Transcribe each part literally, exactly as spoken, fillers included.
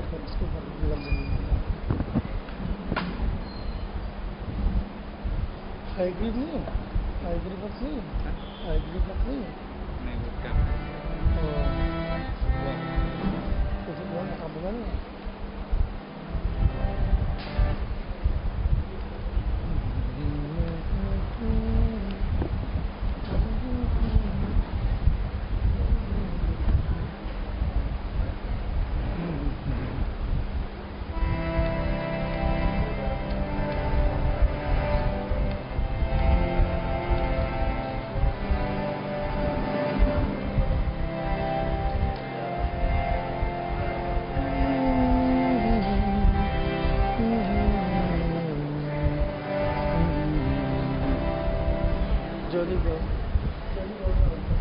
हाइग्रीव नहीं है, हाइग्रीव बस नहीं है, हाइग्रीव बस नहीं है। नहीं वो क्या कुछ वो काम बना नहीं है। जोली को जोली को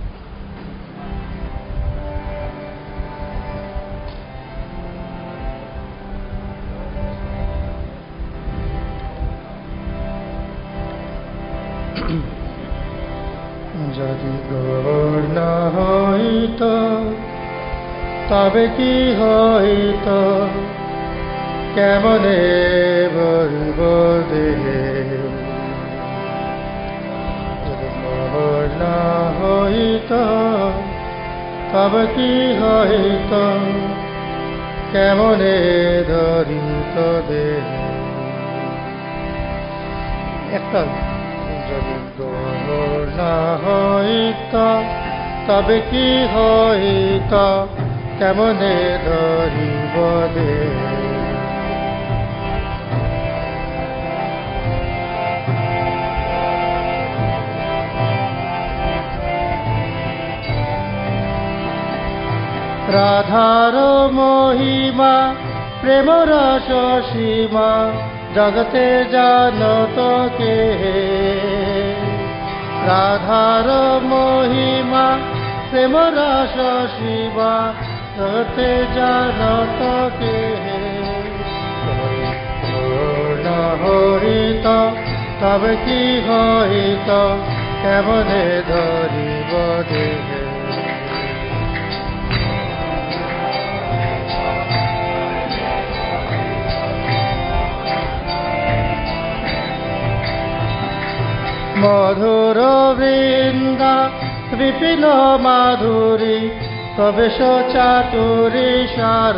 যদি গৌর না হইত তবে কি হইত কেমনে বলব দেহে যদি গৌর না হইত তবে কি হইত কেমনে ধরিত দেহে একটা যদি গৌর না হইত তবে কি হইত কেমনে ধরিব দেহে রাধার মহিমা প্রেম রস সীমা জগতে জানত কে রাধার মহিমা প্রেম রস সীমা জগতে জানত কে না হইত তবে কি হইত কেমনে ধরিব দেহে মধুর বৃন্দা বিপিন মাধুরী প্রবেশ চাতুরী সার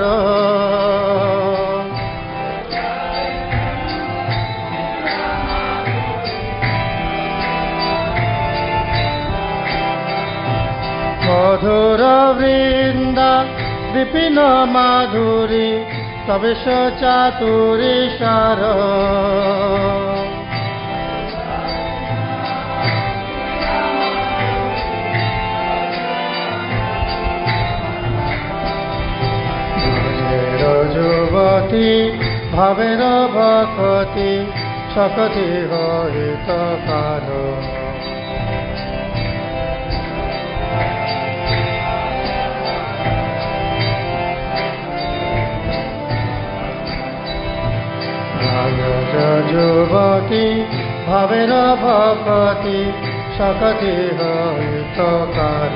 মধুর বৃন্দা বিপিন মাধুরী প্রবেশ চাতুরী সার যুবতী ভাবের ভকতি সকতি হইত কার যুবতী ভাবের ভকতি সকতি হইত কার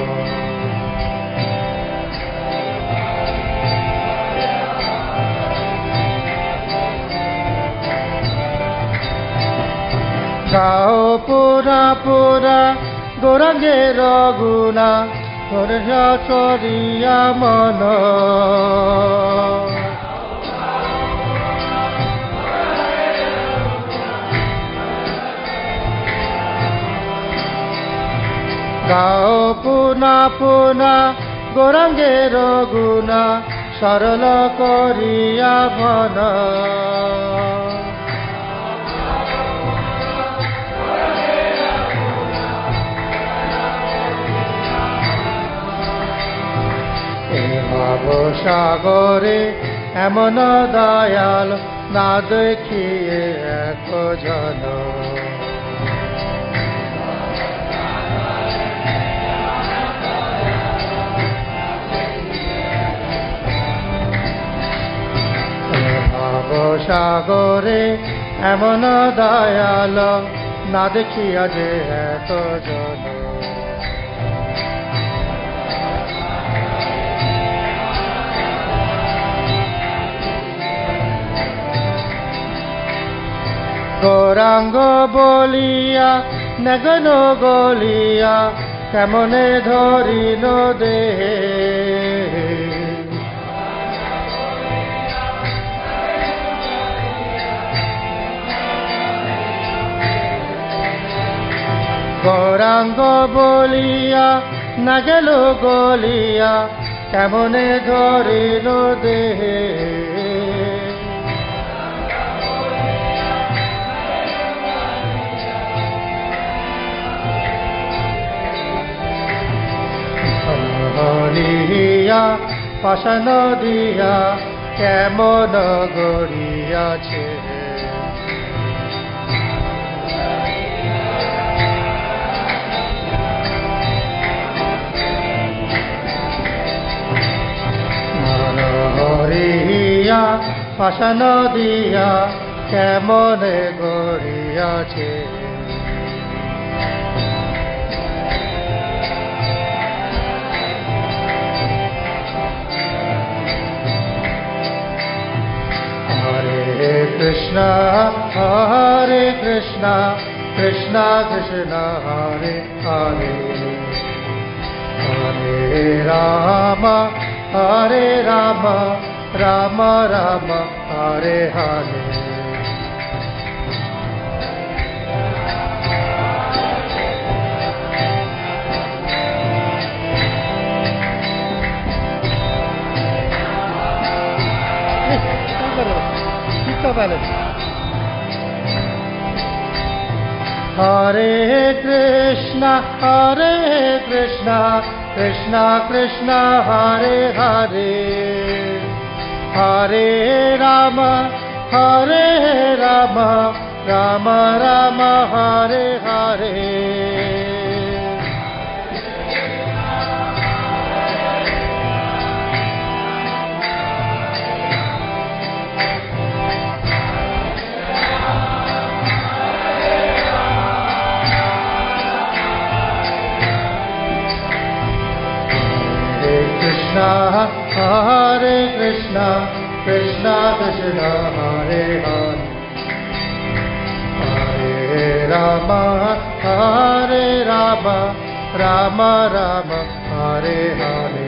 গাও পুরা পুরা গৌরাঙ্গের গুণা ধৈর্য চরিয়া মন গাও পুনা পুনা গৌরাঙ্গের গুণা সরল করিয়া মন সাগরে এমন দয়াল না দেখিয়ে এক জন সাগরে এমন দয়াল না দেখিয়া যে এত জন গৌরাঙ্গ বলিয়া নগন গলিয়া কেমনে ধরিল দেহে গৌরাঙ্গ বলিয়া নগল গলিয়া কেমনে ধরিল দেহে হরিয়া পাশান দিয়া কেমন গড়িয়াছে হরিয়া পাশান দিয়া কেমন গড়িয়াছে Krishna, Hare Krishna, Krishna Krishna, Hare Hare, Hare Rama, Hare Rama, Rama Rama, Hare Hare. Hare Krishna, Hare Krishna, Krishna Krishna, Hare Hare, Hare Rama, Hare Rama, Rama Rama, Hare Hare. Krishna, Hare Krishna, Krishna Krishna, Hare Hare, Hare Rama, Hare Rama, Rama Rama, Hare Hare.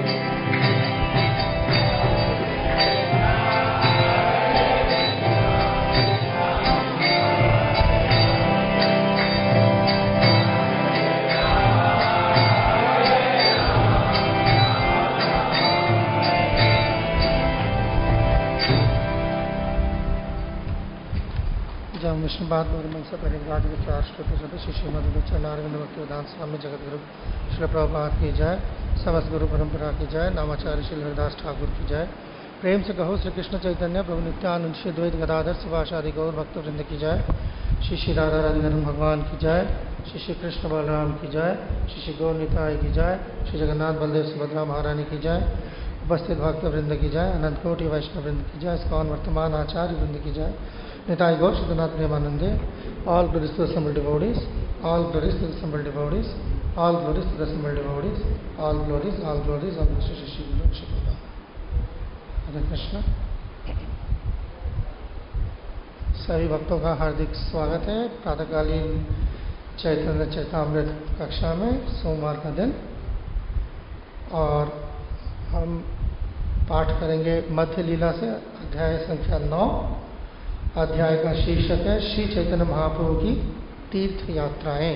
Vishnu बाद मंसा परिवार के चार श्लोकों सदस्य श्रीमद नारायण भक्ति वेदांत स्वामी जगत गुरु श्री प्रभुपाद की जय, समस्त गुरु परंपरा की जय, नामाचार्य श्री हरिदास ठाकुर की जय। प्रेम से कहो श्री कृष्ण चैतन्य प्रभु नित्यानंद श्री द्वैत गदाधर शिवासादि गौर भक्त वृंद की जय, श्री श्री राधा राधारमण भगवान की जय, श्री श्री कृष्ण बलराम की जय, श्री श्री गौर निताय की जय, श्री जगन्नाथ बलदेव सुभद्रा महारानी की जय, उपस्थित भक्त वृंद की जय, अनंत कोटि वैष्णव वृंद की जय, स्कॉन वर्तमान आचार्य वृंद की जय, Nitai Gaur Siddhanath Premanande, all glories to the assembled devotees, all glories to the assembled devotees, all glories to the assembled devotees, all glories, all glories of Mr. Shishi Guru Shikula. Hare Krishna. सभी भक्तों का हार्दिक स्वागत है प्रातःकालीन चैतन्य चैतामृत कक्षा में सोमवार का दिन, और हम पाठ करेंगे मध्य लीला से अध्याय संख्या नौ। अध्याय का शीर्षक है श्री चैतन्य महाप्रभु की तीर्थ यात्राएं।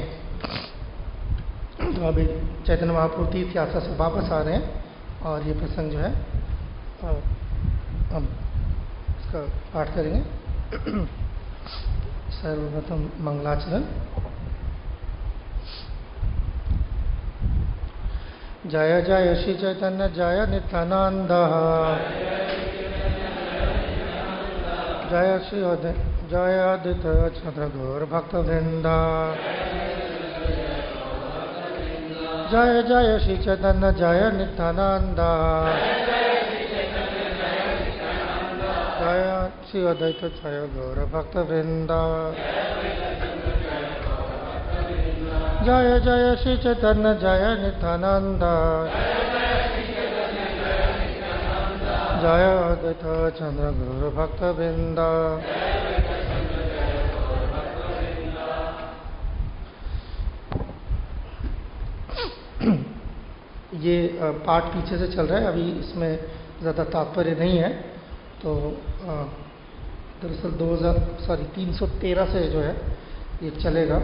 तो अभी चैतन्य महाप्रभु तीर्थ यात्रा से वापस आ रहे हैं और ये प्रसंग जो है हम इसका पाठ करेंगे। सर्वप्रथम मंगलाचरण। जय जय श्री चैतन्य जय नित्यानंद, जय श्री जय आदित्य चंद्र गौर भक्त वृंद, जय जय श्री चैतन्य जय नित्यानंद, जय श्री अद्वैत जय गौर भक्त वृंद, जय जय श्री चैतन्य जय नित्यानंद, जय अद्वैत चंद्र गुरु भक्त वृंद, ये पाठ पीछे से चल रहा है, अभी इसमें ज़्यादा तात्पर्य नहीं है। तो दरअसल दो हज़ार सॉरी तीन सौ तेरह से जो है ये चलेगा।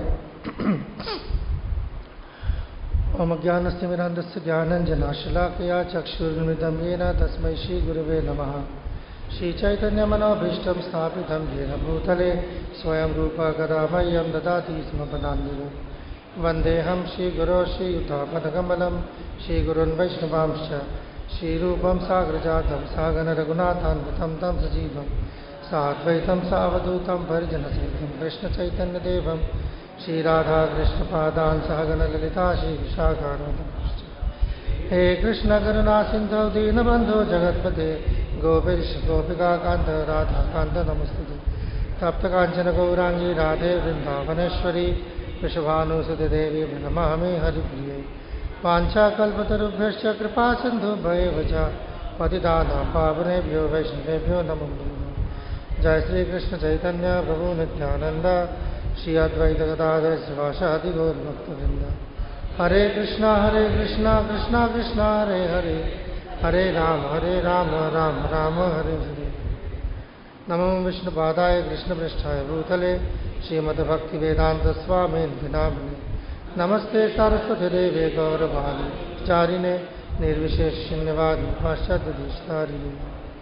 ओम ज्ञानस्य मिरांधस्य ज्ञानंजनाशलाकया चक्षुरुन्मिलितं येन तस्मै श्री गुरवे नमः। श्री चैतन्य मनोभीष्टं स्थापितं येन भूतले स्वयं रूपा कदा मह्यं ददाति स्म पदान्तिकं। वन्देऽहं श्रीगुरो श्रीयुतापदकमलं श्रीगुरुन् वैष्णवांश्च श्रीरूपं साग्रजातं सागररघुनाथान्वितं तं सजीवं साद्वैतं सावधूतं परिजनसहितं कृष्णचैतन्यदेवं श्रीराधाकृष्णपादान् सहगणललिता श्रीविशाखान्वितंश्च। हे कृष्ण करुणा सिन्धो दीनबन्धो जगत्पते गोपीश गोपिकान्त राधाकान्त नमस्तुते। तप्तकाञ्चन गौरांगी राधे वृन्दावनेश्वरी वृषभानुसुते देवी नमामि हरिप्रिये। वाञ्छाकल्पतरुभ्यश्च कृपा सिन्धुभ्येव च पतितानां पावनेभ्यो वैष्णवेभ्यो नमो नमः। जय श्री कृष्ण चैतन्य प्रभु नित्यानंद श्री अद्वैत गदाधर शिवासादि गौर भक्तवृंद। हरे कृष्णा हरे कृष्णा कृष्णा कृष्णा हरे हरे हरे राम हरे राम राम राम हरे हरे। नमो विष्णुपादाय कृष्णपृष्ठाय भूतले श्रीमद्भक्तिवेदांत स्वामिने नामिने। नमस्ते सरस्वती देवे गौरवाणी चारिणे निर्विशेष शून्यवादी पाश्चात्य देशतारिणे।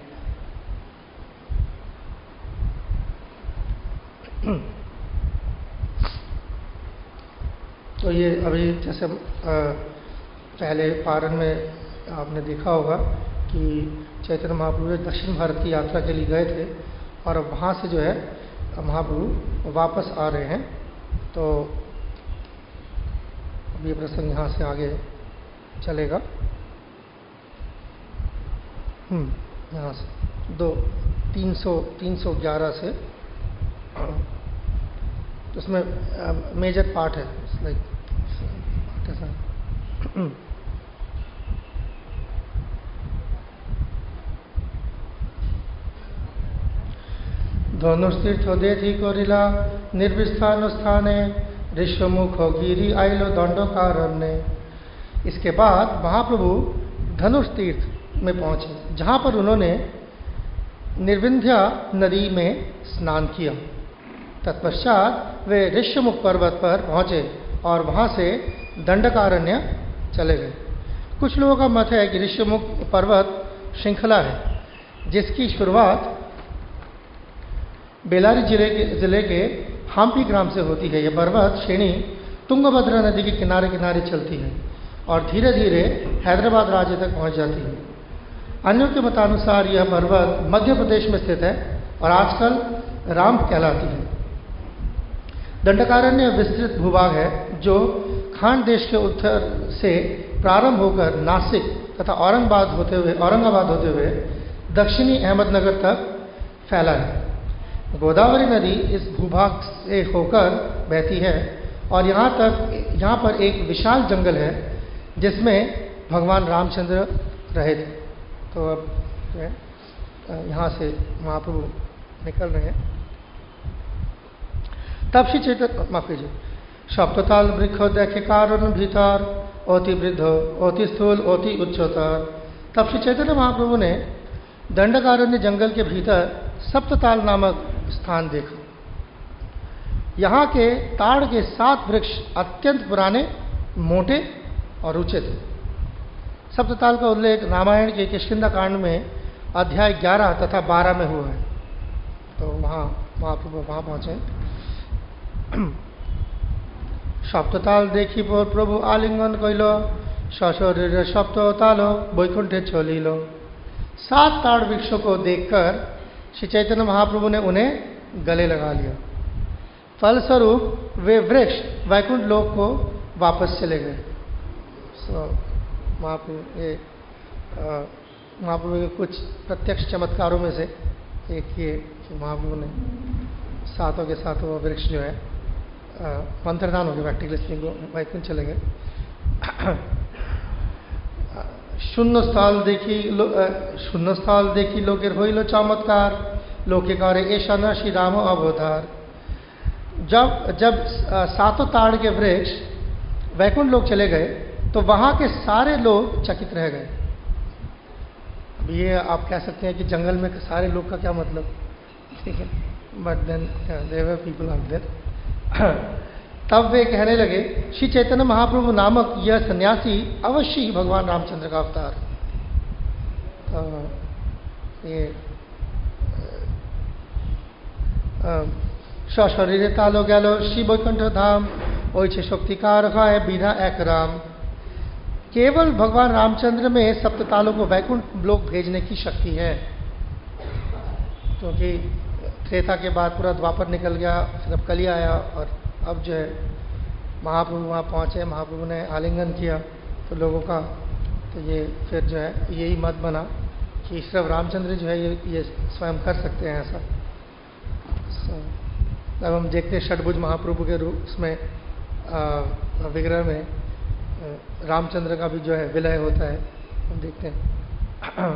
तो ये अभी जैसे पहले पारण में आपने देखा होगा कि चैतन्य महाप्रभु दक्षिण भारत की यात्रा के लिए गए थे और अब वहाँ से जो है महाप्रभु वापस आ रहे हैं। तो अब ये प्रसंग यहाँ से आगे चलेगा। हम्म यहाँ से दो तीन सौ तीन सौ ग्यारह से तो उसमें मेजर पार्ट है लाइक कैसा धनुस्तीर्थ देथी कोरिला निर्विस्थान स्थाने ऋष्वमुखो गिरी आइलो दंडकारण्य। इसके बाद महाप्रभु धनुष तीर्थ में पहुंचे जहां पर उन्होंने निर्विंध्या नदी में स्नान किया। तत्पश्चात वे ऋष्वमुख पर्वत पर पहुंचे और वहां से दंडकारण्य चले गए। कुछ लोगों का मत है कि ऋष्वमुख पर्वत श्रृंखला है जिसकी शुरुआत बेलारी जिले के जिले के हम्पी ग्राम से होती है। यह पर्वत श्रेणी तुंगभद्रा नदी के किनारे किनारे चलती है और धीरे धीरे हैदराबाद राज्य तक पहुंच जाती है। अन्यों के मतानुसार यह पर्वत मध्य प्रदेश में स्थित है और आजकल राम कहलाती है। दंडकारण्य विस्तृत भूभाग है जो खान देश के उत्तर से प्रारंभ होकर नासिक तथा औरंगाबाद होते हुए औरंगाबाद होते हुए दक्षिणी अहमदनगर तक फैला है। गोदावरी नदी इस भूभाग से होकर बहती है और यहाँ तक यहाँ पर एक विशाल जंगल है जिसमें भगवान रामचंद्र रहे थे। तो अब जो है यहाँ से महाप्रभु निकल रहे हैं। तब श्री चैतन्य माफ कीजिए सप्तताल वृक्ष देखे कारण भीतर अति वृद्ध अति स्थूल अति उच्चतर। तब श्री चैतन्य महाप्रभु ने दंडकारण्य जंगल के भीतर सप्तताल नामक स्थान देखा। यहाँ के ताड़ के सात वृक्ष अत्यंत पुराने मोटे और ऊंचे थे। सप्तताल का उल्लेख रामायण के किष्किंधा कांड में अध्याय ग्यारह तथा बारह में हुआ है। तो वहाँ महाप्रभु वहाँ पहुँचे। सप्तताल देखी पर प्रभु आलिंगन कैल सशरीर सप्तताल वैकुंठे चलिल। सात ताड़ वृक्षों को देखकर श्री चैतन्य महाप्रभु ने उन्हें गले लगा लिया। फलस्वरूप वे वृक्ष वैकुंठ लोक को वापस चले गए। सो महाप्रभु ये महाप्रभु के कुछ प्रत्यक्ष चमत्कारों में से एक ये कि महाप्रभु ने सातों के सातों वृक्ष जो है मंत्रदान हो गया, प्रैक्टिकली स्पीकिंग वैकुंठ चले गए। शून्य स्थल देखी शून्य स्थल देखी लोकेर हईल चमत्कार लोके करे ऐसा न श्री राम अवतार। जब जब सातों ताड़ के वृक्ष वैकुंठ लोक चले गए तो वहां के सारे लोग चकित रह गए। अब ये आप कह सकते हैं कि जंगल में सारे लोग का क्या मतलब, ठीक है, but then there were people out there. तब वे कहने लगे, श्री चैतन्य महाप्रभु नामक यह सन्यासी अवश्य ही भगवान रामचंद्र का अवतार। तो ये सशरीरे तालो गैलो श्री वैकुंठ धाम ओइछे शक्तिकार है बिना एक राम। केवल भगवान रामचंद्र में सप्त तालों को वैकुंठ लोक भेजने की शक्ति है, क्योंकि त्रेता के बाद पूरा द्वापर निकल गया, फिर अब कली आया और अब जो है महाप्रभु वहाँ पहुँचे, महाप्रभु ने आलिंगन किया तो लोगों का, तो ये फिर जो है यही मत बना कि सिर्फ रामचंद्र जो है ये ये स्वयं कर सकते हैं ऐसा। so, अब हम देखते हैं षडभुज महाप्रभु के रूप में विग्रह में रामचंद्र का भी जो है विलय होता है, हम देखते हैं।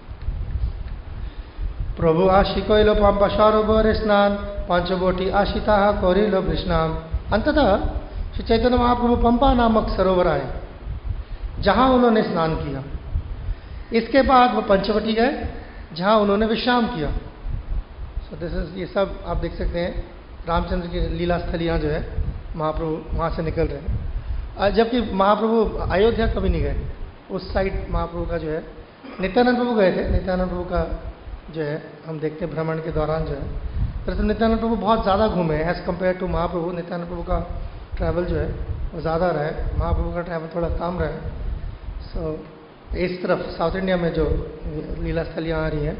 प्रभु आशिकोइलो पंपा सरोवर स्नान पंचवटी आशिता कोरिलो कृष्णाम। अंततः श्री चैतन्य महाप्रभु पंपा नामक सरोवर आए, जहां उन्होंने स्नान किया। इसके बाद वो पंचवटी गए, जहां उन्होंने विश्राम किया। सो दिस इज, ये सब आप देख सकते हैं रामचंद्र की लीला स्थलियाँ जो है महाप्रभु वहाँ से निकल रहे हैं। जबकि महाप्रभु अयोध्या कभी नहीं गए, उस साइड महाप्रभु का जो है नित्यानंद प्रभु गए थे। नित्यानंद प्रभु का जो है हम देखते हैं भ्रमण के दौरान जो है, दरअसल नित्यानंद प्रभु बहुत ज़्यादा घूमे as compared to Mahaprabhu. Nityananda प्रभु का ट्रैवल जो है वो ज़्यादा रहा है, महाप्रभु का ट्रैवल थोड़ा कम रहा है। सो so, इस तरफ साउथ इंडिया में जो लीला स्थलियाँ आ रही हैं।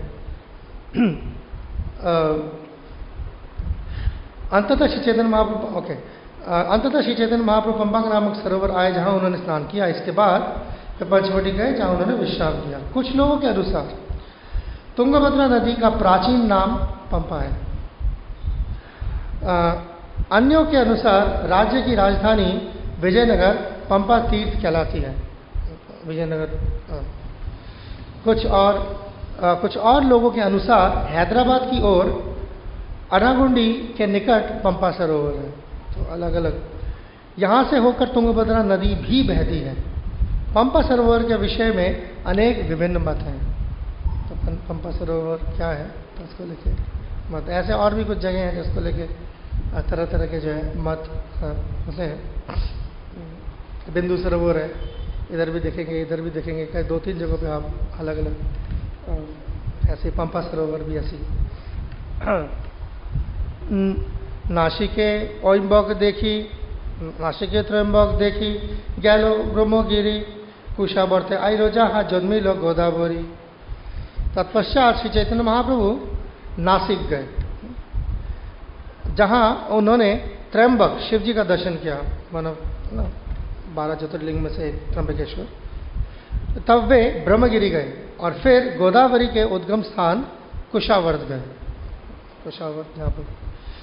अंततः श्री चैतन्य महाप्रभु ओके अंततः श्री चैतन्य महाप्रभु पंपा नामक सरोवर आए, जहाँ उन्होंने स्नान किया। इसके बाद वे पंचवटी गए, जहाँ उन्होंने विश्राम किया। कुछ लोगों के अनुसार तुंगभद्रा नदी का प्राचीन नाम पंपा है। आ, अन्यों के अनुसार राज्य की राजधानी विजयनगर पंपा तीर्थ कहलाती है। विजयनगर आ, कुछ और आ, कुछ और लोगों के अनुसार हैदराबाद की ओर अनागुंडी के निकट पंपा सरोवर है। तो अलग अलग यहाँ से होकर तुंगभद्रा नदी भी बहती है। पंपा सरोवर के विषय में अनेक विभिन्न मत हैं। तो पंपा सरोवर क्या है तो उसको लेके मत, ऐसे और भी कुछ जगह हैं जिसको लेके तरह तरह के जो है मत होते हैं। बिंदु सरोवर है, इधर भी देखेंगे इधर भी देखेंगे, कई दो तीन जगहों पे आप अलग अलग ऐसे पंपा सरोवर भी ऐसी। नासिके ओइम्बक देखी, नासिके त्रयम्बक देखी, गैलो ब्रह्मगिरी कुशावर्ते आइलो जहाँ जन्मिलो गोदावरी। तत्पश्चात श्री चैतन्य महाप्रभु नासिक गए, जहाँ उन्होंने त्रयम्बक शिव जी का दर्शन किया, मानो बारह ज्योतिर्लिंग में से त्र्यंबकेश्वर। तब वे ब्रह्मगिरी गए और फिर गोदावरी के उद्गम स्थान कुशावर्त गए। कुशावर्त यहाँ पर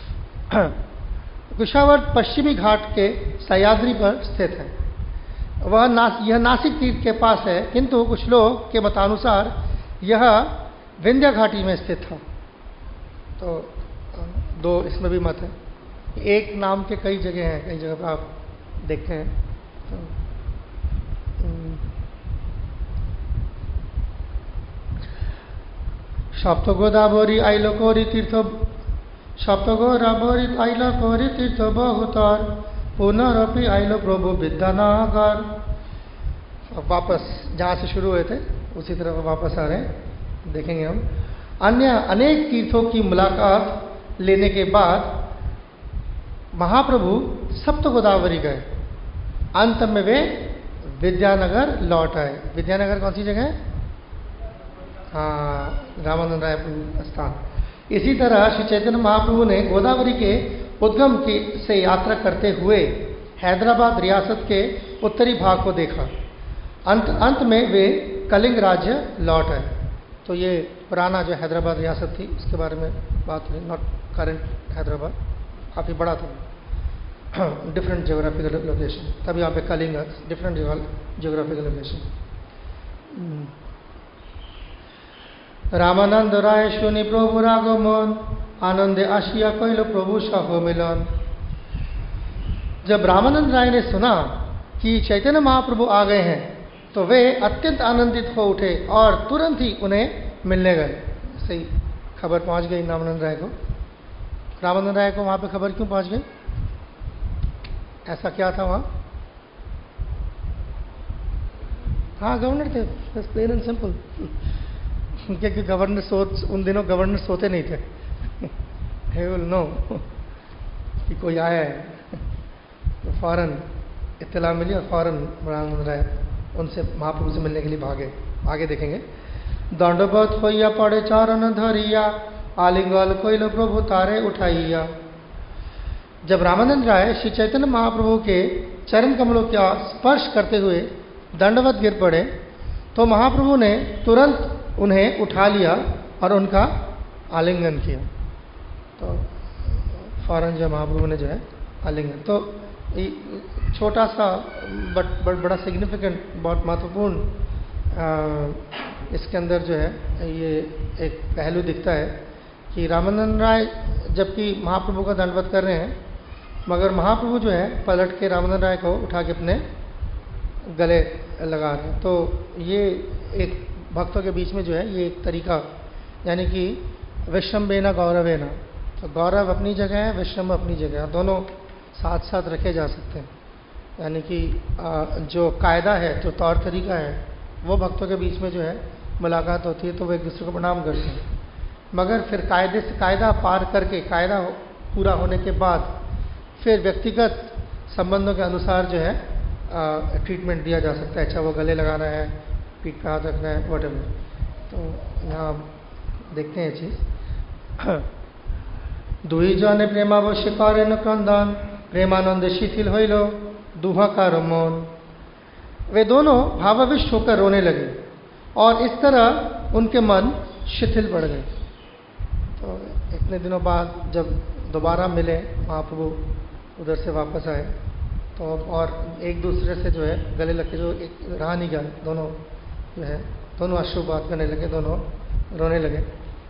कुशावर्त पश्चिमी घाट के सह्याद्री पर स्थित है। वह नास, यह नासिक तीर्थ के पास है, किंतु कुछ लोग के मतानुसार यह विंध्य घाटी में स्थित था। तो दो इसमें भी मत है, एक नाम के कई जगह हैं, कई जगह पर आप देखते हैं। तो सप्त गोदावरी आइलो कोरी तीर्थ सप्त गोदावरी आइलो कोरी तीर्थ बहुतर पुनरअपि आइलो प्रभु विद्यानगर। अब वापस जहाँ से शुरू हुए थे उसी तरफ वापस आ रहे हैं, देखेंगे हम। अन्य अनेक तीर्थों की मुलाकात लेने के बाद महाप्रभु सप्त गोदावरी गए। अंत में वे विद्यानगर लौट आए। विद्यानगर कौन सी जगह है? हाँ, रामानंद राय स्थान। इसी तरह श्री चैतन्य महाप्रभु ने गोदावरी के उद्गम की से यात्रा करते हुए हैदराबाद रियासत के उत्तरी भाग को देखा। अंत अंत में वे कलिंग राज्य लौट आए। तो ये पुराना जो हैदराबाद रियासत थी उसके बारे में बात हुई, नॉट करेंट हैदराबाद, काफ़ी बड़ा था, डिफरेंट जियोग्राफिकल लोकेशन। तब यहाँ पे Kalinga different geographical location. Ramananda Rai सुनी प्रभु रागमन आनंदे आशिया कैलो प्रभु सह मिलन। जब रामानंद राय ने सुना कि चैतन्य महाप्रभु आ गए हैं, तो वे अत्यंत आनंदित हो उठे और तुरंत ही उन्हें मिलने गए। सही खबर पहुंच गई रामानंद राय को। रामानंद राय को वहां पे खबर क्यों पहुंच गई? ऐसा क्या था वहां? हाँ, गवर्नर थे, बस प्लेन एंड सिंपल। क्योंकि गवर्नर सो उन दिनों गवर्नर सोते नहीं थे। He will know कि कोई आया है, तो फौरन इत्तला मिली और फौरन रामानंद राय उनसे महाप्रभु से मिलने के लिए भागे। आगे देखेंगे। दंडवत होइया पड़े चरण धरिया, आलिंगल कोइल प्रभु तारे उठाइया। जब रामानंद राय श्री चैतन्य महाप्रभु के चरण कमलों का स्पर्श करते हुए दंडवत गिर पड़े, तो महाप्रभु ने तुरंत उन्हें उठा लिया और उनका आलिंगन किया। तो फौरन जो महाप्रभु ने जो है आलिंगन, तो छोटा सा बट बट बड़ा सिग्निफिकेंट, बहुत महत्वपूर्ण इसके अंदर जो है ये एक पहलू दिखता है कि रामानंद राय जबकि महाप्रभु का दंडवत कर रहे हैं, मगर महाप्रभु जो है पलट के रामानंद राय को उठा के अपने गले लगा रहे हैं। तो ये एक भक्तों के बीच में जो है ये एक तरीका, यानी कि विश्रम्भेन गौरवेन, तो गौरव अपनी जगह है, विश्रम्भ अपनी जगह है, दोनों साथ साथ रखे जा सकते हैं। यानी कि जो कायदा है, जो तौर तरीका है, वो भक्तों के बीच में जो है मुलाकात होती है तो वो एक दूसरे को प्रणाम करते हैं, मगर फिर कायदे से कायदा पार करके, कायदा पूरा होने के बाद फिर व्यक्तिगत संबंधों के अनुसार जो है ट्रीटमेंट दिया जा सकता है। अच्छा, वो गले लगाना है, पीठ पे हाथ रखना है, वट एवर। तो यहाँ देखते हैं चीज़। दुई जने प्रेमावश्य करेन क्रंदन, प्रेमानंद शिथिल होइल दुहाकार मन। वे दोनों भावाविष्ट होकर रोने लगे और इस तरह उनके मन शिथिल पड़ गए। तो इतने दिनों बाद जब दोबारा मिले महाप्रभु, उधर से वापस आए, तो और एक दूसरे से जो है गले लग के जो एक रहा नहीं गया, दोनों जो है दोनों अश्रुपात करने लगे, दोनों रोने लगे।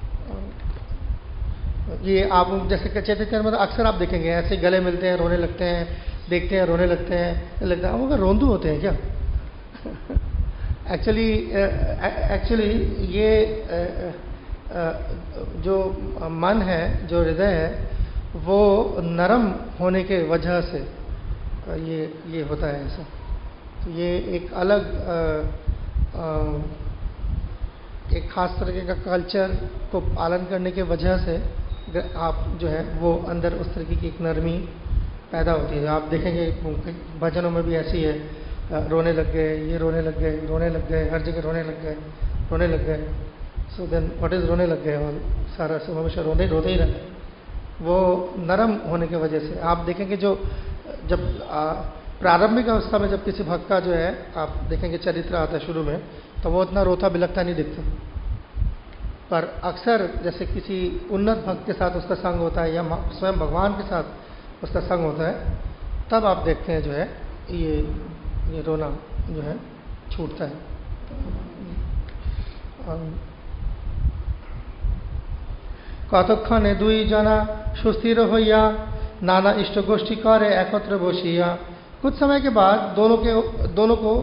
ये आप जैसे चैतन्य चरितामृत अक्सर आप देखेंगे ऐसे गले मिलते हैं, रोने लगते हैं, देखते हैं रोने लगते हैं, लगता है वो रोंदू होते हैं क्या? एक्चुअली एक्चुअली ये uh, uh, जो मन है, जो हृदय है, वो नरम होने के वजह से ये ये होता है ऐसा। तो ये एक अलग uh, uh, एक खास तरीके का कल्चर को पालन करने के वजह से आप जो है वो अंदर उस तरीके की एक नरमी पैदा होती है। आप देखेंगे भजनों में भी ऐसी है, रोने लग गए, ये रोने लग गए, रोने लग गए, हर जगह रोने लग गए, रोने लग गए। सो देन व्हाट इज रोने लग गए? और सारा सब हमेशा रोने रोते ही रहते, वो नरम होने की वजह से। आप देखेंगे जो जब प्रारंभिक अवस्था में जब किसी भक्त का जो है आप देखेंगे चरित्र आता है शुरू में, तो वो उतना रोता बिलखता नहीं दिखता, पर अक्सर जैसे किसी उन्नत भक्त के साथ उसका संग होता है या स्वयं भगवान के साथ उसका संग होता है, तब आप देखते हैं जो है ये ये रोना जो है छूटता है। कतक्षणे दुई जना सुस्थिर होइया नाना इष्ट गोष्ठी करे एकत्र बसिया। कुछ समय के बाद दोनों के दोनों को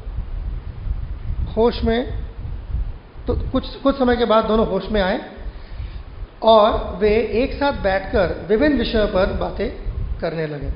होश में तो कुछ कुछ समय के बाद दोनों होश में आए और वे एक साथ बैठकर विभिन्न विषयों पर बातें करने लगे।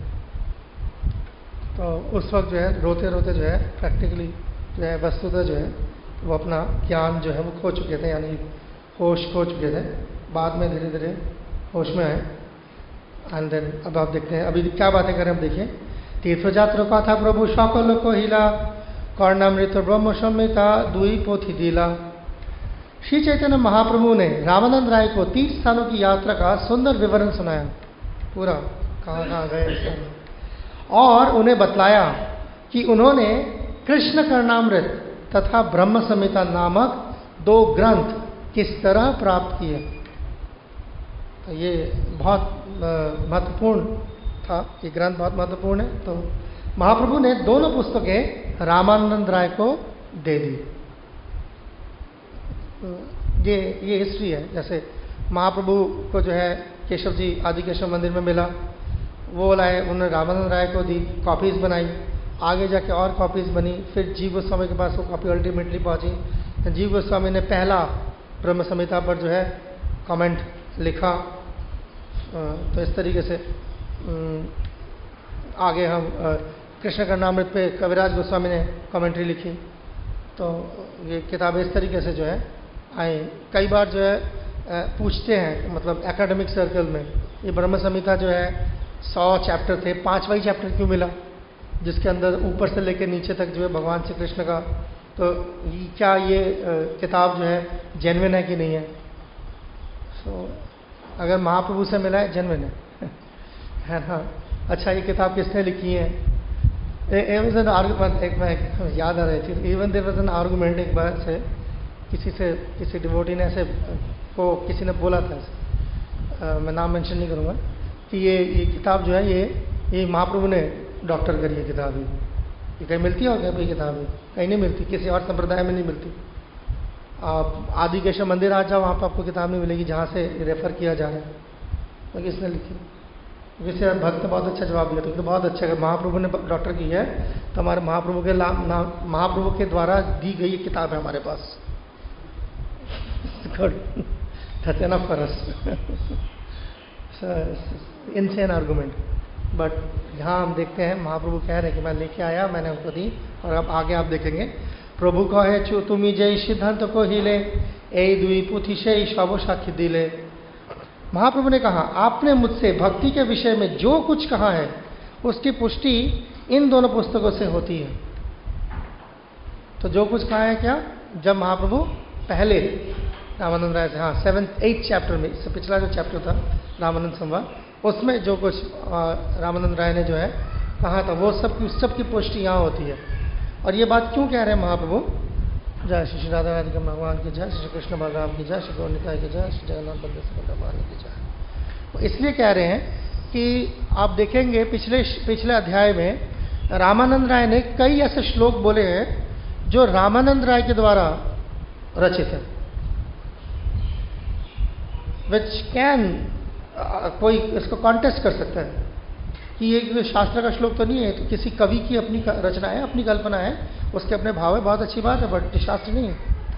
तो उस वक्त जो है रोते रोते जो है प्रैक्टिकली जो है वस्तुतः जो है वो अपना ज्ञान जो है वो खो चुके थे, यानी होश खो चुके थे। बाद में धीरे धीरे होश में आए। एंड देन अब आप देखते हैं अभी क्या बातें करें। अब देखिए, तीर्थयात्र कथा प्रभु सकल कहिला, कर्णामृत ब्रह्म संहिता दुई पोथी दिला। श्री चैतन्य महाप्रभु ने रामानंद राय को तीर्थ स्थानों की यात्रा का सुंदर विवरण सुनाया, पूरा कहाँ कहाँ गए, और उन्हें बतलाया कि उन्होंने कृष्ण कर्णामृत तथा ब्रह्म संहिता नामक दो ग्रंथ किस तरह प्राप्त किए। तो ये बहुत महत्वपूर्ण था, ये ग्रंथ बहुत महत्वपूर्ण है। तो महाप्रभु ने दोनों पुस्तकें रामानंद राय को दे दी। ये ये हिस्ट्री है। जैसे महाप्रभु को जो है केशव जी आदि केशव मंदिर में मिला, वो लाए, उन्होंने रामानंद राय को दी, कॉपीज बनाई, आगे जाके और कॉपीज़ बनी, फिर जीव गोस्वामी के पास वो कॉपी अल्टीमेटली पहुंची। जीव गोस्वामी ने पहला ब्रह्म संहिता पर जो है कमेंट लिखा। तो इस तरीके से आगे हम कृष्ण कर्णामृत पे कविराज गोस्वामी ने कमेंट्री लिखी। तो ये किताबें इस तरीके से जो है आई। कई बार जो है पूछते हैं, मतलब एकेडमिक सर्कल में, ये ब्रह्म संहिता जो है सौ चैप्टर थे, पांचवा ही चैप्टर क्यों मिला जिसके अंदर ऊपर से लेकर नीचे तक जो है भगवान श्री कृष्ण का? तो क्या ये किताब जो है जेन्युइन है कि नहीं है? सो so, अगर महाप्रभु से मिला है, जेन्युइन है है ना? अच्छा, ये किताब किसने लिखी है? एन आर्गुमेंट, एक मैं याद आ रही थी, even there was an argument एक बार से किसी से किसी डिवोटी ने ऐसे को किसी ने बोला था, आ, मैं नाम मेंशन नहीं करूँगा, कि ये ये किताब जो है ये ये महाप्रभु ने डॉक्टर करी है किताब। ही ये कहीं मिलती है और कहीं कोई किताब है? कहीं नहीं मिलती, किसी और संप्रदाय में नहीं मिलती। आप आदि केशव मंदिर आ जाओ, वहाँ पर आपको किताब नहीं मिलेगी जहाँ से रेफर किया जा रहा है तो किसने लिखी। वैसे भक्त बहुत अच्छा जवाब दिया, तो बहुत अच्छा, अगर महाप्रभु ने डॉक्टर की है तो हमारे महाप्रभु के नाम, महाप्रभु के द्वारा दी गई किताब है हमारे पास। That's enough for us. Insane argument. But यहाँ हम देखते हैं महाप्रभु कह रहे हैं कि मैं लेके आया, मैंने उनको दी, और अब आगे आप देखेंगे प्रभु कहे चु तुमी जय सिद्धांत को हिले ए दुई पुथि से शव साक्षी दिले। महाप्रभु ने कहा, आपने मुझसे भक्ति के विषय में जो कुछ कहा है उसकी पुष्टि इन दोनों पुस्तकों से होती है। तो जो कुछ कहा है क्या? जब महाप्रभु पहले रामानंद राय से, हाँ सेवेंथ एट्थ चैप्टर में, इससे पिछला जो चैप्टर था रामानंद संवाद, उसमें जो कुछ रामानंद राय ने जो है कहा था वो सब की सब की पुष्टि यहाँ होती है। और ये बात क्यों कह रहे हैं महाप्रभु? जय श्री श्री राधा राधिका भगवान की जय, श्री कृष्ण बलराम की जय, श्री गौर निताय की जय, श्री जगन्नाथ बलदेव सुभद्रा की जय। तो इसलिए कह रहे हैं कि आप देखेंगे पिछले पिछले अध्याय में रामानंद राय ने कई ऐसे श्लोक बोले हैं जो रामानंद राय के द्वारा रचित है, विच कैन कोई इसको कॉन्टेस्ट कर सकता है कि ये शास्त्र का श्लोक तो नहीं है, तो किसी कवि की अपनी रचना है, अपनी कल्पना है, उसके अपने भाव है, बहुत अच्छी बात है, बट शास्त्र नहीं है।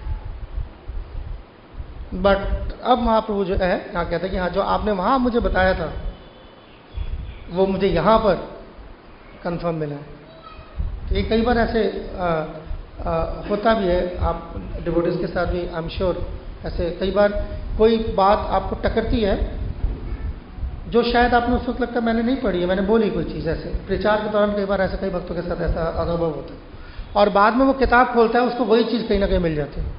बट अब महाप्रभु जो है यहाँ कहते हैं कि हाँ, जो आपने वहाँ मुझे बताया था वो मुझे यहाँ पर कंफर्म मिला है। तो ये कई बार ऐसे आ, आ, होता भी है, आप डिवोटीज के साथ भी आई एम श्योर ऐसे कई बार कोई बात आपको टकरती है जो शायद आपने उस वक्त लगता है मैंने नहीं पढ़ी है, मैंने बोली कोई चीज़। ऐसे प्रचार के दौरान कई बार ऐसे कई भक्तों के साथ ऐसा अनुभव होता है, और बाद में वो किताब खोलता है, उसको वही चीज़ कहीं ना कहीं मिल जाती है।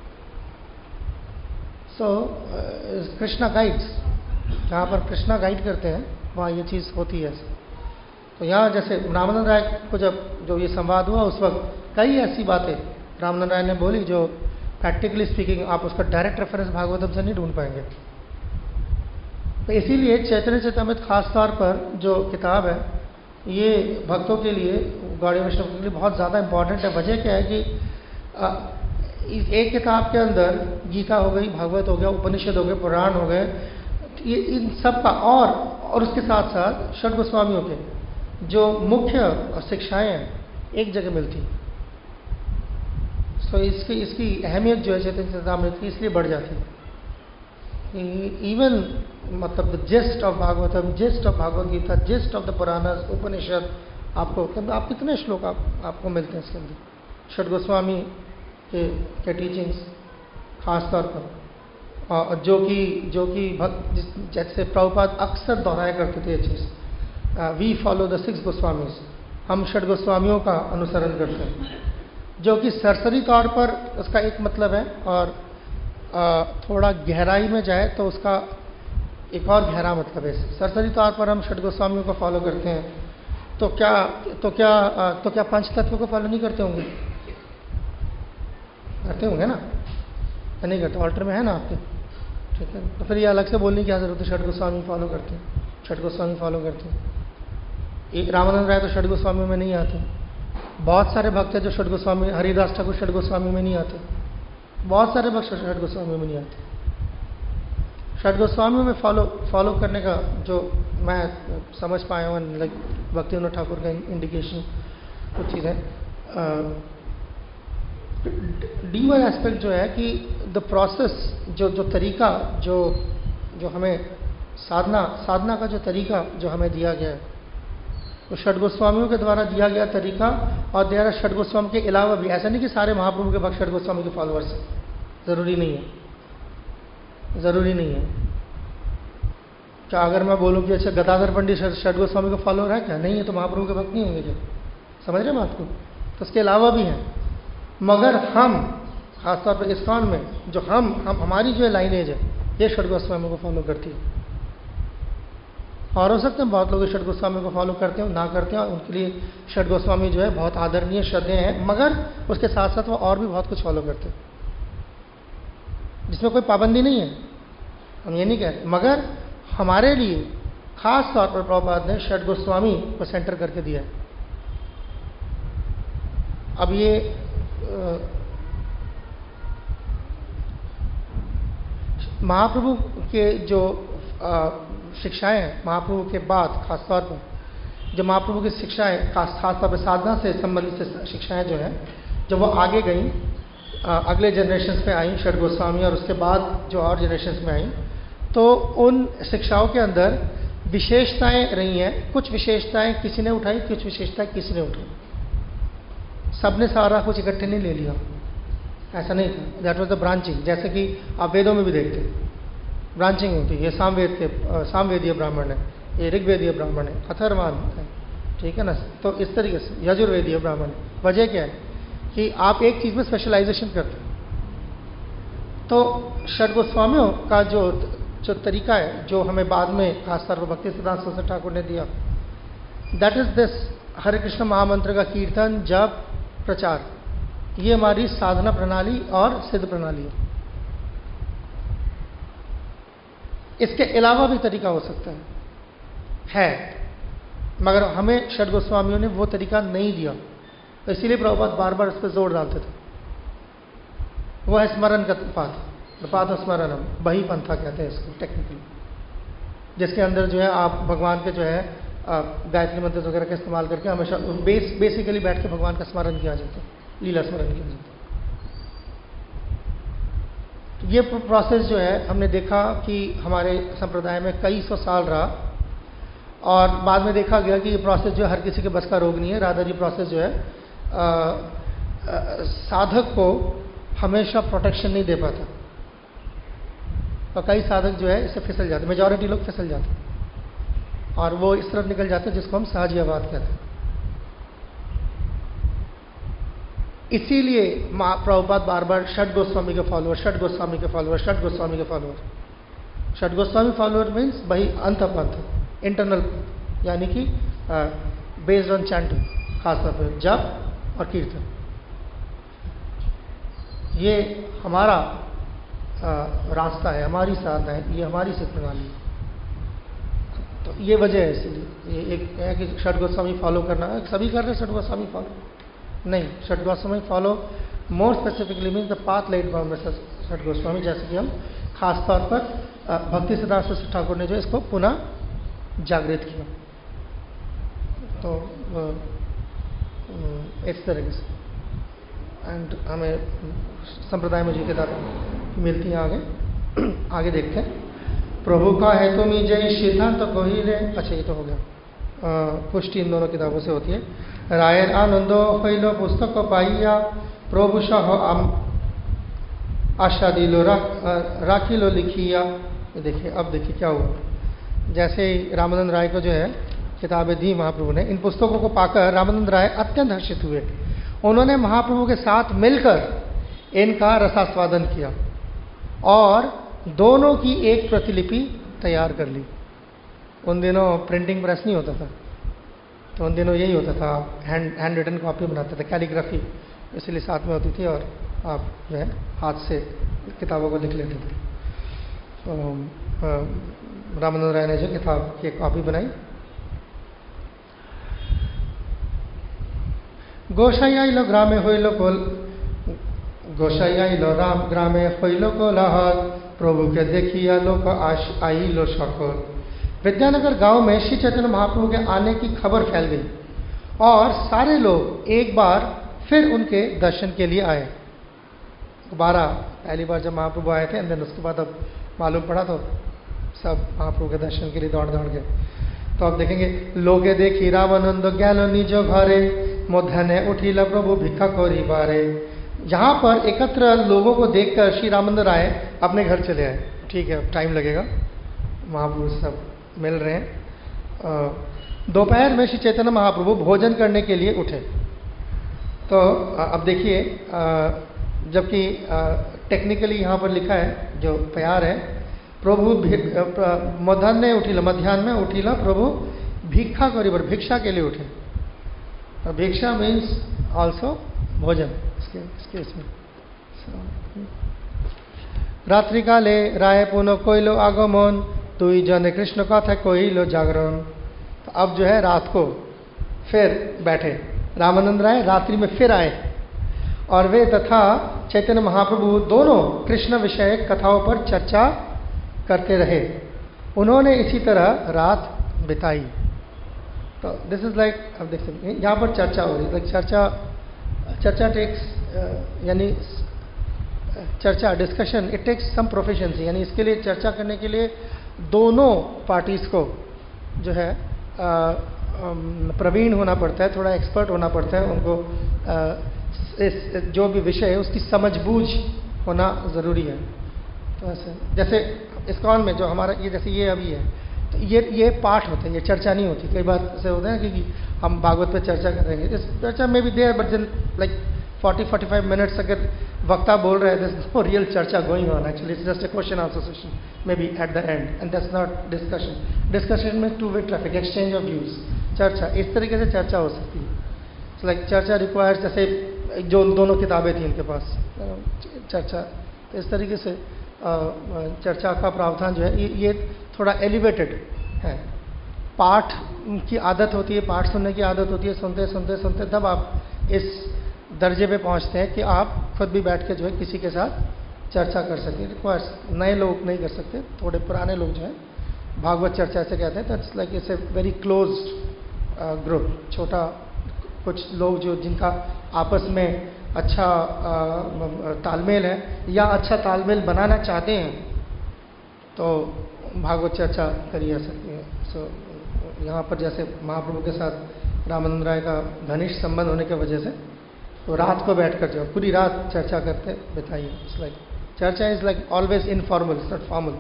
सो कृष्णा गाइड्स, जहाँ पर कृष्णा गाइड करते हैं वहाँ ये चीज़ होती है। तो यहाँ जैसे रामानंद राय को जब जो ये संवाद हुआ उस वक्त कई ऐसी बातें रामानंद राय ने बोली जो प्रैक्टिकली स्पीकिंग आप उसका डायरेक्ट रेफरेंस भागवतम से नहीं ढूंढ पाएंगे। तो इसीलिए चैतन्य चरितामृत खास तौर पर जो किताब है ये भक्तों के लिए, गौड़ीय वैष्णव के लिए बहुत ज़्यादा इंपॉर्टेंट है। वजह क्या है कि आ, इस एक किताब के अंदर गीता हो गई, भागवत हो गया, उपनिषद हो गए, पुराण हो गए, ये इन सब का और और उसके साथ साथ षट गोस्वामियों के जो मुख्य शिक्षाएं हैं एक जगह मिलती। सो इसकी इसकी अहमियत जो है चैतन्य चरितामृत की इसलिए बढ़ जाती है। इवन मतलब the gist of Bhagavatam, gist of Bhagavat Gita, gist of the Puranas, Upanishad, आपको आप कितने श्लोक आप, आपको मिलते हैं इसके अंदर षट गोस्वामी के, के टीचिंग्स खास तौर पर, और जो कि जो कि भक्त जैसे प्रभुपाद अक्सर दोहराया करते थे ये चीज़, we follow the six Goswamis, हम षट गोस्वामियों का अनुसरण करते हैं, जो कि सरसरी तौर पर उसका एक मतलब है, और आ, थोड़ा गहराई में जाए तो उसका एक और गहरा मतलब है। सरसरी तौर पर हम षट गोस्वामियों को फॉलो करते हैं, तो क्या तो क्या आ, तो क्या पंच तत्व को फॉलो नहीं करते होंगे? करते होंगे ना? नहीं करते? ऑल्टर में है ना आपके, ठीक है। तो फिर ये अलग से बोलने की क्या जरूरत है? षट गोस्वामी फॉलो करते हैं, षट गोस्वामी फॉलो करते हैं। एक रामानंद राय तो षट गोस्वामी में नहीं आते। बहुत सारे भक्त हैं जो षट गोस्वामी, हरिदास ठाकुर षट गोस्वामी में नहीं आते, बहुत सारे भक्त षट गोस्वामी में नहीं आते। षट गोस्वामी में फॉलो फॉलो करने का जो मैं समझ पाया हूँ, लाइक भक्ति विनोद ठाकुर का इंडिकेशन, कुछ चीज़ें। डी वन एस्पेक्ट जो है कि द प्रोसेस, जो जो तरीका जो जो हमें साधना साधना का जो तरीका जो हमें दिया गया है, तो षड गोस्वामियों के द्वारा दिया गया तरीका, और देर षड गोस्वामी के अलावा भी, ऐसा नहीं कि सारे महाप्रभु के भक्त षड गोस्वामी के फॉलोअर्स हैं, ज़रूरी नहीं है, ज़रूरी नहीं है। क्या अगर मैं बोलूँ कि अच्छा गदाधर पंडित षड गोस्वामी का फॉलोअर है क्या? नहीं है, तो महाप्रभु के भक्त नहीं होंगे क्या? समझ रहे बात को? तो उसके अलावा भी हैं, मगर हम खासतौर पर इस्कॉन में जो हम हम हमारी जो लाइनेज है ये षड गोस्वामी को फॉलो करती है। और हो सकते हैं बहुत लोग षड गोस्वामी को फॉलो करते हो, ना करते हैं, उनके लिए षड गोस्वामी जो है बहुत आदरणीय श्रद्धेय हैं, मगर उसके साथ साथ वो और भी बहुत कुछ फॉलो करते हैं, जिसमें कोई पाबंदी नहीं है, हम ये नहीं कहते। मगर हमारे लिए खास तौर पर प्रभुपाद ने षड गोस्वामी को सेंटर करके दिया है। अब ये महाप्रभु के जो शिक्षाएं हैं, महाप्रभु के बाद खासतौर पर जो महाप्रभु की शिक्षाएं खासतौर पर साधना से संबंधित शिक्षाएं जो हैं, जब वो आगे गई, अगले जनरेशन में आई षड गोस्वामी, और उसके बाद जो और जनरेशन में आई, तो उन शिक्षाओं के अंदर विशेषताएं रही हैं। कुछ विशेषताएं किसी ने उठाई, कुछ विशेषताएं किसी ने उठाई, सबने सारा कुछ इकट्ठे नहीं ले लिया, ऐसा नहीं था। That was the branching. जैसे कि आप वेदों में भी देखते हैं ब्रांचिंग होती है, ये सामवेद के सामवेदीय ब्राह्मण है, ये ऋग्वेदीय ब्राह्मण है, अथर्वण है, ठीक है ना। तो इस तरीके से यजुर्वेदीय ब्राह्मण है। वजह क्या है कि आप एक चीज़ में स्पेशलाइजेशन करते हैं। तो षड गोस्वामियों का जो जो तरीका है, जो हमें बाद में खासतौर पर भक्ति सिद्धांत सरस्वती ठाकुर ने दिया, that is this Hare Krishna महामंत्र का कीर्तन, जप, प्रचार, ये हमारी साधना प्रणाली और सिद्ध प्रणाली है। इसके अलावा भी तरीका हो सकता है, है, मगर हमें षड गोस्वामियों ने वो तरीका नहीं दिया, तो इसीलिए प्रभुपाद बार बार इस पर जोर डालते थे। वो है स्मरण का पाठ, पाद स्मरणम, बही पंथा कहते हैं इसको टेक्निकली, जिसके अंदर जो है आप भगवान के जो है गायत्री मंत्र वगैरह का इस्तेमाल करके हमेशा बेस बेसिकली बैठ के भगवान का स्मरण किया जाता है, लीला स्मरण किया जाता है। तो ये प्रोसेस जो है हमने देखा कि हमारे संप्रदाय में कई सौ साल रहा, और बाद में देखा गया कि ये प्रोसेस जो है हर किसी के बस का रोग नहीं है। राधा जी प्रोसेस जो है आ, आ, साधक को हमेशा प्रोटेक्शन नहीं दे पाता, और कई साधक जो है इससे फिसल जाते, मेजॉरिटी लोग फिसल जाते और वो इस तरफ निकल जाते हैं जिसको हम सहजियावाद कहते हैं। इसीलिए प्रभुपाद बार बार षड गोस्वामी के फॉलोअर, षड गोस्वामी के फॉलोअर, षड गोस्वामी के follower. Shad Goswami follower means भाई अंत पंथ, इंटरनल, यानी कि बेस्ड ऑन चैंटिंग, खासतौर पर जप और कीर्तन। ये हमारा आ, रास्ता है, हमारी साधना है, ये हमारी सिद्ध प्रणाली है। तो ये वजह है, इसलिए ये एक है कि षड गोस्वामी फॉलो करना है। सभी कर रहे हैं षड गोस्वामी फॉलो? नहीं, Shad Goswami follow more specifically means the path laid by Shad Goswami, जैसे कि हम खास तौर पर भक्ति सिद्धांत सरस्वती ठाकुर ने जो इसको पुनः जागृत किया। तो इस तरीके से एंड हमें संप्रदाय में जो किताब मिलती है आगे आगे देखते हैं। प्रभु का है तुम ही जय सिद्धांत को ही रे, अच्छा ये तो हो गया, पुष्टि इन दोनों किताबों से होती है। रायर आनंदो हईलो पुस्तक को पाइया प्रभु सह आशा दिलो राखी लो लिखिया। देखिए अब देखिए क्या हुआ, जैसे ही रामानंद राय को जो है किताबें दी महाप्रभु ने, इन पुस्तकों को पाकर रामानंद राय अत्यंत हर्षित हुए। उन्होंने महाप्रभु के साथ मिलकर इनका रसास्वादन किया और दोनों की एक प्रतिलिपि तैयार कर ली। उन दिनों प्रिंटिंग प्रेस नहीं होता था, तो उन दिनों यही होता था, हैंड हैंड रिटन कॉपी बनाते थे, कैलीग्राफी इसलिए साथ में होती थी, और आप जो है हाथ से किताबों को लिख लेते थे। तो रामानंद राय ने जो किताब की कॉपी बनाई, गोसाइयाइलो ग्रामे होइलो कोल गोसाइयाइलो राम ग्रामे होइलो कोलाहल प्रभु के देखिया लोक आइलो सकल। विद्यानगर गांव में श्री चैतन्य महाप्रभु के आने की खबर फैल गई और सारे लोग एक बार फिर उनके दर्शन के लिए आए। दोबारा पहली बार जब महाप्रभु आए थे, एंड उसके बाद अब मालूम पड़ा तो सब महाप्रभु के दर्शन के लिए दौड़ दौड़ गए। तो आप देखेंगे, लोगे देखी रावणंद गैलो निजो घरे मध्यान्हे उठिला प्रभु भिक्षा कोरी बारे। यहाँ पर एकत्र लोगों को देखकर श्री रामचंद्र राय अपने घर चले आए। ठीक है, टाइम लगेगा, महाप्रभु सब मिल रहे हैं। दोपहर में श्री चैतन्य महाप्रभु भोजन करने के लिए उठे। तो अब देखिए, जबकि टेक्निकली यहाँ पर लिखा है, जो प्यार है, प्रभु मध्यान्हे उठिला, मध्यान्ह में उठिला प्रभु भिक्षा करी बारे, भिक्षा के लिए उठे। और भिक्षा मीन्स ऑल्सो भोजन इसके इसके इसमें। रात्रि काले राय पुनः कोइलो आगमन दुई जने कृष्ण कथा कोइलो जागरण। तो अब जो है रात को फिर बैठे, रामानंद राय रात्रि में फिर आए और वे तथा चैतन्य महाप्रभु दोनों कृष्ण विषय कथाओं पर चर्चा करते रहे। उन्होंने इसी तरह रात बिताई। तो दिस इज लाइक, अब देख सकते हैं यहाँ पर चर्चा हो रही है। लाइक चर्चा चर्चा टेक्स यानी चर्चा discussion, it takes some proficiency, यानी इसके लिए चर्चा करने के लिए दोनों पार्टीज को जो है प्रवीण होना पड़ता है, थोड़ा एक्सपर्ट होना पड़ता है। उनको आ, इस जो भी विषय है उसकी समझबूझ होना ज़रूरी है। तो ऐसे जैसे इस्कॉन में जो हमारा ये जैसे ये अभी है, तो ये ये पाठ होते हैं, ये चर्चा नहीं होती। कई बार ऐसे होता है कि हम भागवत पे चर्चा करेंगे, इस चर्चा में भी देर but like forty forty five minutes अगर वक्ता बोल रहे हैं, नो रियल चर्चा going on, actually it's just a question answer session maybe at the end, and that's not discussion. Discussion में two way traffic, exchange of views, चर्चा इस तरीके से चर्चा हो सकती है। लाइक चर्चा रिक्वायर्स, जैसे जो दोनों किताबें थी इनके पास चर्चा, तो इस तरीके से चर्चा का प्रावधान जो है ये थोड़ा एलिवेटेड है। पाठ की आदत होती है, पाठ सुनने की आदत होती है, सुनते सुनते सुनते तब आप इस दर्जे पे पहुंचते हैं कि आप खुद भी बैठ के जो है किसी के साथ चर्चा कर सकते हैं। रिक्वायर्स, नए लोग नहीं कर सकते, थोड़े पुराने लोग जो हैं भागवत चर्चा से कहते हैं। That's like it's a very closed group, छोटा कुछ लोग जो जिनका आपस में अच्छा तालमेल है या अच्छा तालमेल बनाना चाहते हैं, तो भागवत चर्चा करी जा सकती है। सो so, यहाँ पर जैसे महाप्रभु के साथ रामानंद राय का घनिष्ठ संबंध होने की वजह से तो रात को बैठकर जो पूरी रात चर्चा करते बिताइए। इट्स लाइक चर्चा is like always informal, it's not formal.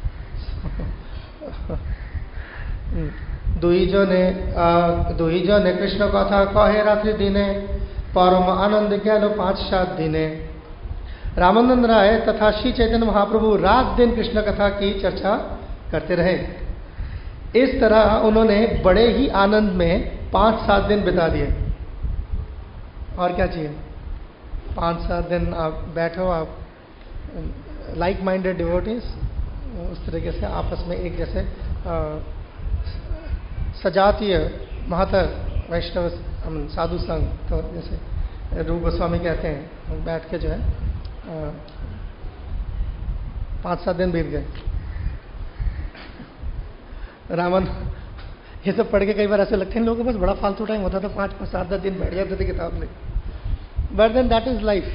दुई जने दुई जने कृष्ण कथा कहे रात्रि दिने परम आनंद गैलो पाँच सात दिने। रामानंद राय तथा श्री चैतन्य महाप्रभु रात दिन कृष्ण कथा की चर्चा करते रहे। इस तरह उन्होंने बड़े ही आनंद में पाँच सात दिन बिता दिए। और क्या चाहिए, पाँच सात दिन आप बैठो, आप लाइक माइंडेड डिवोटीज उस तरीके से आपस में एक जैसे आ, सजातीय महतर वैष्णव साधु संघ, तो जैसे रूप गोस्वामी कहते हैं, बैठ के जो है पाँच सात दिन बीत गए। रावण ये सब पढ़ के कई बार ऐसे लगते हैं लोगों को बस बड़ा फालतू टाइम होता था, पाँच पाँच सात दस दिन बैठ जाते थे किताब में। But then that is life.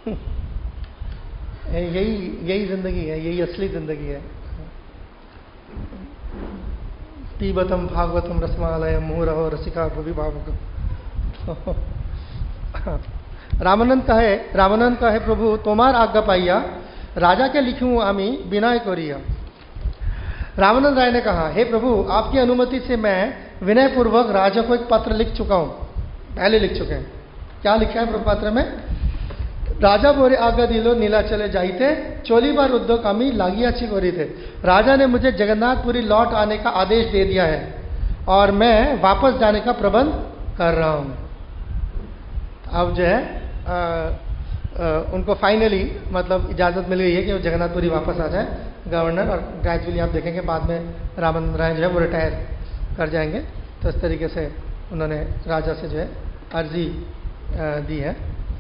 यही यही जिंदगी है, यही असली जिंदगी है। पीबतम भागवतम रसमालय मुहुरहो रसिका भुवि भावुक। रामानंद कहे रामानंद कहे प्रभु तोमार आज्ञा पाइया राजा के लिखूं आमी विनय करिया। रामानंद राय ने कहा, हे प्रभु आपकी अनुमति से मैं विनय पूर्वक राजा को एक पत्र लिख चुका हूं, पहले लिख चुके हैं। क्या लिखा है पत्र में? राजा बोरे आज्ञा दिलो नीलाचले जाइते चोली बार उद्योग आमी लागियाची करी थे। राजा ने मुझे जगन्नाथपुरी लौट आने का आदेश दे दिया है और मैं वापस जाने का प्रबंध कर रहा हूं। अब जो है आ, आ, उनको फाइनली मतलब इजाज़त मिल गई है कि वो जगन्नाथपुरी वापस आ जाए गवर्नर, और ग्रेजुअली आप देखेंगे बाद में रामानंद राय जो है वो रिटायर कर जाएंगे। तो इस तरीके से उन्होंने राजा से जो है अर्जी दी है।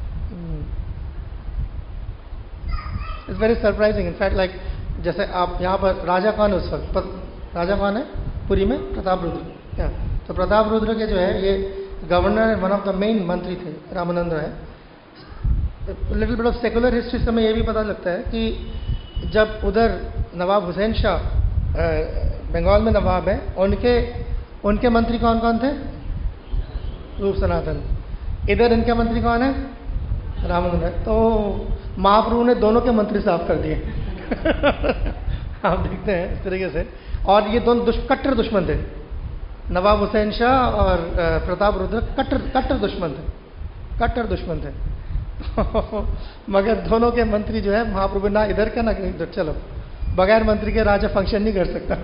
It's very surprising in fact, like जैसे आप यहाँ पर राजा कौन है उस वक्त, राजा कौन है पुरी में? प्रताप रुद्र। क्या तो प्रताप रुद्र के जो है ये governor, one of the main मंत्री थे Ramananda Rai. Little bit of secular history से हमें यह भी पता लगता है कि जब उधर नवाब हुसैन शाह बंगाल में नवाब है, उनके उनके मंत्री कौन कौन थे? रूप सनातन। इधर इनके मंत्री कौन है? रामानंद राय। तो महाप्रभु ने दोनों के मंत्री साफ कर दिए। आप देखते हैं इस तरीके से। और ये दोनों दुश, कट्टर दुश्मन थे, नवाब हुसैन शाह और प्रताप रुद्र कट्टर कट्टर दुश्मन थे, कट्टर दुश्मन थे। मगर दोनों के मंत्री जो है महाप्रभु ना इधर का ना इधर, चलो बगैर मंत्री के राजा फंक्शन नहीं कर सकता।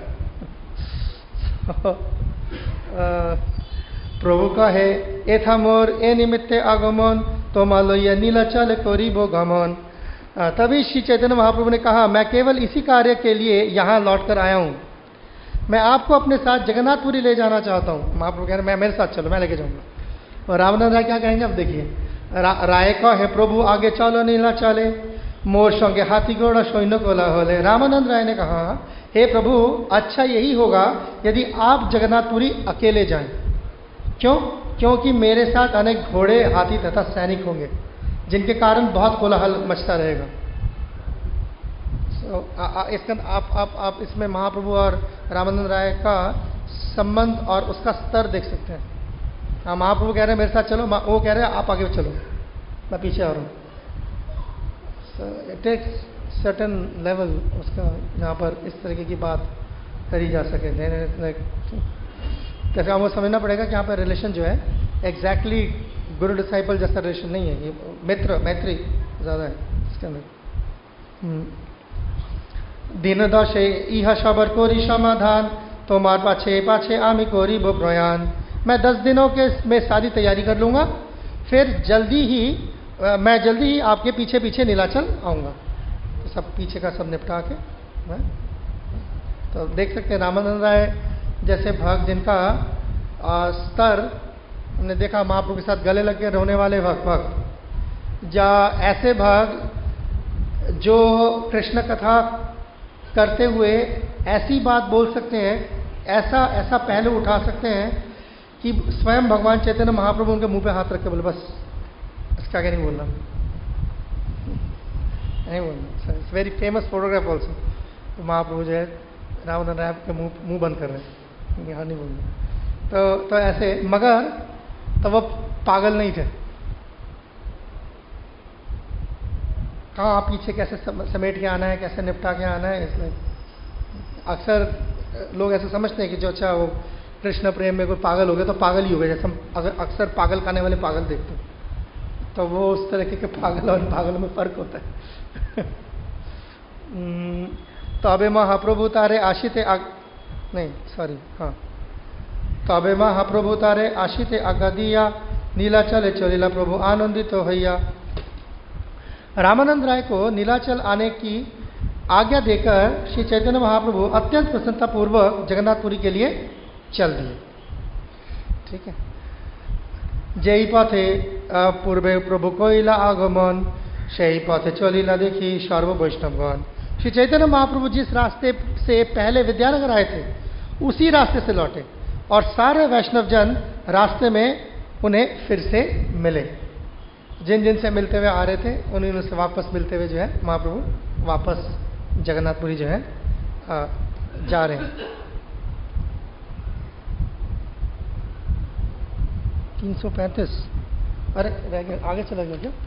प्रभु का है ए था मोर ए निमित्ते आगमन तो मालोया नीलाचल करीबो गमन। तभी श्री चैतन्य महाप्रभु ने कहा, मैं केवल इसी कार्य के लिए यहाँ लौट कर आया हूँ, मैं आपको अपने साथ जगन्नाथपुरी ले जाना चाहता हूँ। महाप्रभु कह रहे मैं मेरे साथ चलो, मैं लेके जाऊंगा। और रामानंद राय क्या कहेंगे? अब देखिए, रा, राय का है प्रभु आगे चलो नीला चले मोर संगे हाथी घोड़ा सैन्य कोला होले। रामानंद राय ने कहा, हे प्रभु, अच्छा यही होगा यदि आप जगन्नाथपुरी अकेले जाएं। क्यों? क्योंकि मेरे साथ अनेक घोड़े, हाथी तथा सैनिक होंगे, जिनके कारण बहुत कोलाहल मचता रहेगा। so, आ, आ, इसका आप आप आप इसमें महाप्रभु और रामानंद राय का संबंध और उसका स्तर देख सकते हैं। हाँ, महाप्रभु कह रहे हैं मेरे साथ चलो, वो कह रहे हैं आप आगे चलो, मैं पीछे आ रहा हूँ। इट टेक्स सर्टेन लेवल उसका, यहाँ पर इस तरीके की बात करी जा सके। कैसे आपको समझना पड़ेगा कि यहाँ पर रिलेशन जो है एग्जैक्टली गुरु डिसाइपल जैसा रिलेशन नहीं है, ये मित्र मैत्री ज़्यादा है इसके अंदर। दिन दशे इहा सबर कोरी समाधान तुम्हार पाछे पाछे आमी कोरी वो प्रयाण। मैं दस दिनों के में सारी तैयारी कर लूँगा, फिर जल्दी ही आ, मैं जल्दी ही आपके पीछे पीछे नीलाचल आऊँगा। तो सब पीछे का सब निपटा के मैं तो देख सकते हैं रामानंद राय जैसे भक्त जिनका आ, स्तर हमने देखा, महाप्रभु के साथ गले लग के रोने वाले भक्त भक्त या ऐसे भक्त जो कृष्ण कथा करते हुए ऐसी बात बोल सकते हैं, ऐसा ऐसा पहलू उठा सकते हैं कि स्वयं भगवान चैतन्य महाप्रभु उनके मुंह पे हाथ रख के बोले बस इसका क्या नहीं बोलना, नहीं बोलना। It's very famous photograph also. तो महाप्रभु जो है रामानंद राय के मुंह मुंह बंद कर रहे हैं, यहाँ नहीं बोलना। तो तो ऐसे, मगर तो वो पागल नहीं थे। कहाँ आप पीछे कैसे समेट के आना है, कैसे निपटा के आना है, इसलिए अक्सर लोग ऐसे समझते हैं कि जो अच्छा वो कृष्ण प्रेम में कोई पागल हो गया तो पागल ही हो गया। जैसे हम अगर अक्सर पागल खाने वाले पागल देखते हैं, तो वो उस तरह के पागल और पागलों में फर्क होता है। तबे महाप्रभु तारे आशिते आग नहीं सॉरी हाँ तबे महाप्रभु तारे आशिते आज्ञा दिया नीलाचले चलिला प्रभु आनंदित तो हैया। रामानंद राय को नीलाचल आने की आज्ञा देकर श्री चैतन्य महाप्रभु अत्यंत प्रसन्नता पूर्वक जगन्नाथपुरी के लिए चल दिए। ठीक है। जेई पथे पूर्वे प्रभु कोइला आगमन সেই পথে চলিলা देखी सर्व वैष्णवगण। श्री चैतन्य महाप्रभु जिस रास्ते से पहले विद्यानगर आए थे उसी रास्ते से लौटे और सारे वैष्णव जन रास्ते में उन्हें फिर से मिले। जिन जिन से मिलते हुए आ रहे थे उन्हीं से वापस मिलते हुए जो है महाप्रभु वापस जगन्नाथपुरी जो है आ, जा रहे हैं। तीन सौ पैंतीस अरे रह गया, आगे चला गया क्या?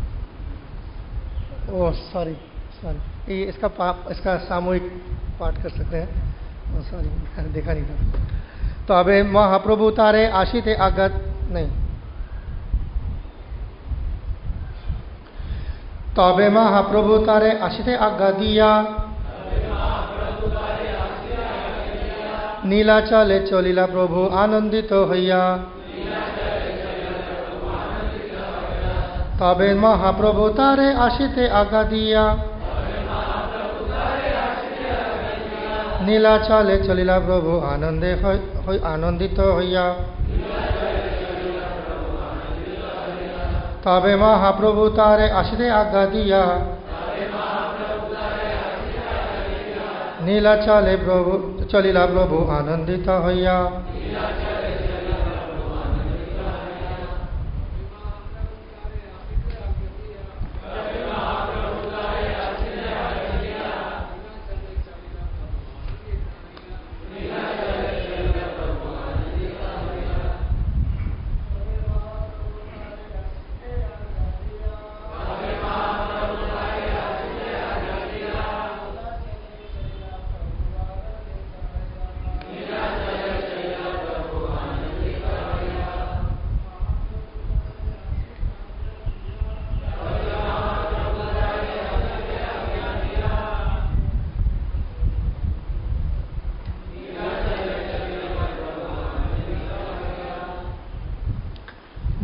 ओह सॉरी सॉरी, ये इसका पाप इसका सामूहिक पाठ कर सकते हैं। सॉरी मैंने देखा नहीं था। तो अबे महाप्रभु तारे आशित आगत नहीं तबे महाप्रभु तारे आशित आज्ञा दिया नीलाचले चलिला प्रभु आनंदित हইয়া। तबे महाप्रभु तारे आशिते आज्ञा दिया नीलाचले चलिला प्रभु आनंदे आनंदित हইয়া। तबे महाप्रभु तारे आशिते आज्ञा दिया नीलाचले प्रभु चलिला प्रभु आनंदित हইয়া।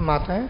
माताएं।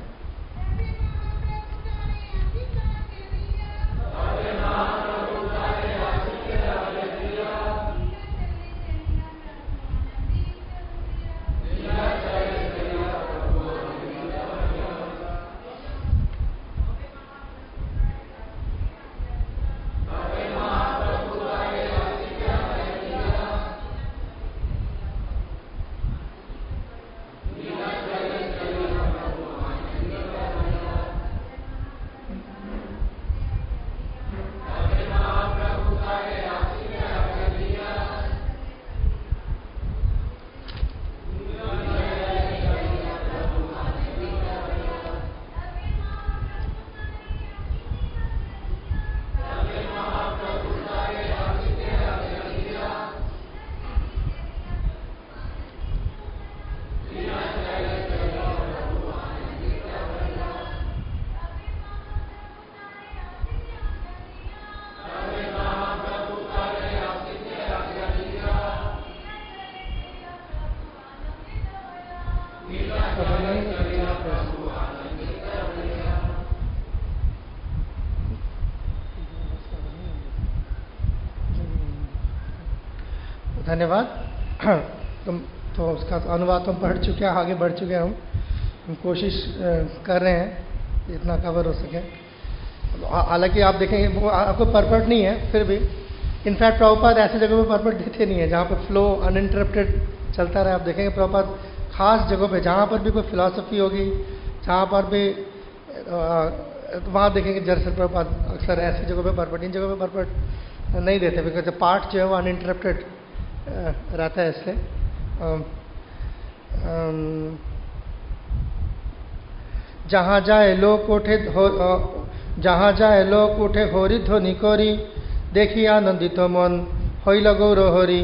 धन्यवाद। तुम तो उसका अनुवाद तो हम पढ़ चुके हैं, आगे बढ़ चुके हैं। हम हम कोशिश कर रहे हैं इतना कवर हो सके। हालांकि आप देखेंगे वो आपको परफेक्ट नहीं है, फिर भी इनफैक्ट प्रभुपाद ऐसी जगह पे परफेक्ट देते नहीं है जहाँ पे फ्लो अनइंटरप्टेड चलता रहे। आप देखेंगे प्रभुपाद खास जगहों पे जहाँ पर भी कोई फिलॉसफी होगी, जहाँ पर भी वहाँ देखेंगे दरअसल प्रभुपाद अक्सर ऐसी जगहों पे परफेक्ट, इन जगहों पे परफेक्ट नहीं देते, बिकॉज पार्ट जो है वो अनइंटरप्टेड रहता है। इससे जहाँ जाए लोक उठे हो, जहाँ जाए लोक उठे होरी ध्वनि कोरी, देखी आनंदित मन होइल गौर हरि।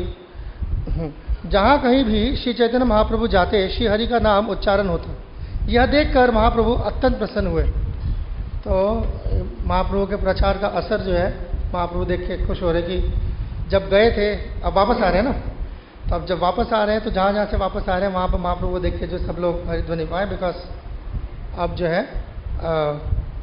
जहाँ कहीं भी श्री चैतन्य महाप्रभु जाते श्री हरि का नाम उच्चारण होता। यह देखकर महाप्रभु अत्यंत प्रसन्न हुए। तो महाप्रभु के प्रचार का असर जो है महाप्रभु देख के खुश हो रहे कि जब गए थे अब वापस आ रहे हैं ना, तो अब जब वापस आ रहे हैं तो जहाँ जहाँ से वापस आ रहे हैं वहाँ पर महाप्रभु को देख के जो सब लोग हरिध्वनि पाए, बिकॉज अब जो है आ, आ,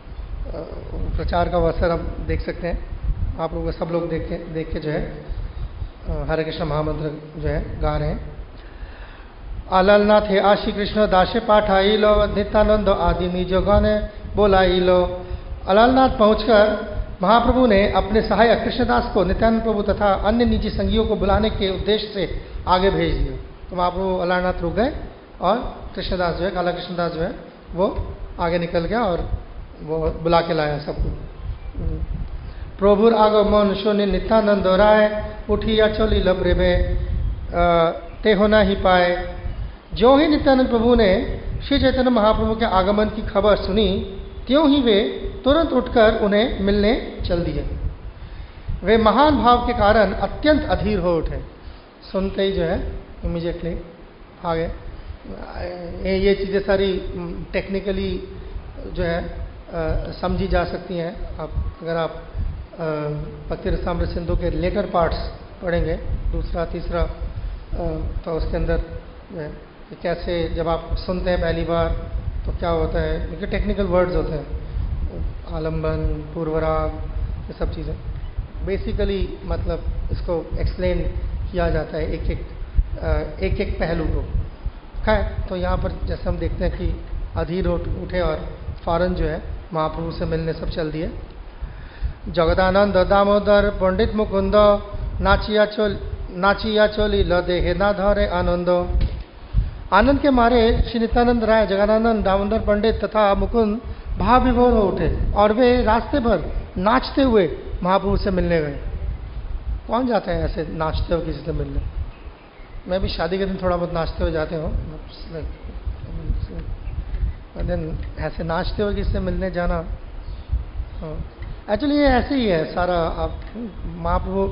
प्रचार का असर अब देख सकते हैं। महाप्रभु को सब लोग देख के देख के जो है हरे कृष्ण महामंत्र जो है गा रहे हैं। अललनाथ हे आशी कृष्ण दासे पाठाई लो, नित्यानंद आदि निजो गणे बोलाई लो। अललनाथ पहुंचकर महाप्रभु ने अपने सहायक कृष्णदास को नित्यानंद प्रभु तथा अन्य निजी संगियों को बुलाने के उद्देश्य से आगे भेज दिया। तो महाप्रभु अललनाथ रुक गए और कृष्णदास जो है काला कृष्णदास जो है वो आगे निकल गया और वो बुला के लाया सबको। प्रभुर आगमन सुनि नित्यानंद राय, उठिया चली लबरे में ते होना ही पाए। जो ही नित्यानंद प्रभु ने श्री चैतन्य महाप्रभु के आगमन की खबर सुनी, त्यों ही वे तुरंत उठकर उन्हें मिलने चल दिए। वे महान भाव के कारण अत्यंत अधीर हो उठे। सुनते ही जो है इमीडिएटली आ गए। ये चीज़ें सारी टेक्निकली जो है आ, समझी जा सकती हैं। आप अगर आप भक्ति रसामृत सिंधु के लेटर पार्ट्स पढ़ेंगे, दूसरा तीसरा, आ, तो उसके अंदर जो है कैसे जब आप सुनते हैं पहली बार तो क्या होता है, क्योंकि टेक्निकल वर्ड्स होते हैं, आलम्बन, पूर्वराग, ये सब चीज़ें बेसिकली मतलब इसको एक्सप्लेन किया जाता है एक एक एक एक पहलू को। खैर, तो यहाँ पर जैसे हम देखते हैं कि अधीर उठे और फौरन जो है महाप्रभु से मिलने सब चल दिए। जगदानंद दामोदर पंडित मुकुंद नाचिया चोल नाचिया चोली ल देहे ना धरे आनंद। आनंद के मारे श्री नित्यानंद राय, जगदानंद, दामोदर पंडित तथा मुकुंद भाव विभोर हो उठे और वे रास्ते भर नाचते हुए महाप्रभु से मिलने गए। कौन जाता है ऐसे नाचते हुए किसी से मिलने? मैं भी शादी के दिन थोड़ा बहुत नाचते हुए जाते हूँ, दिन ऐसे नाचते हुए किसी से मिलने जाना, एक्चुअली ये ऐसे ही है सारा। आप महाप्रभु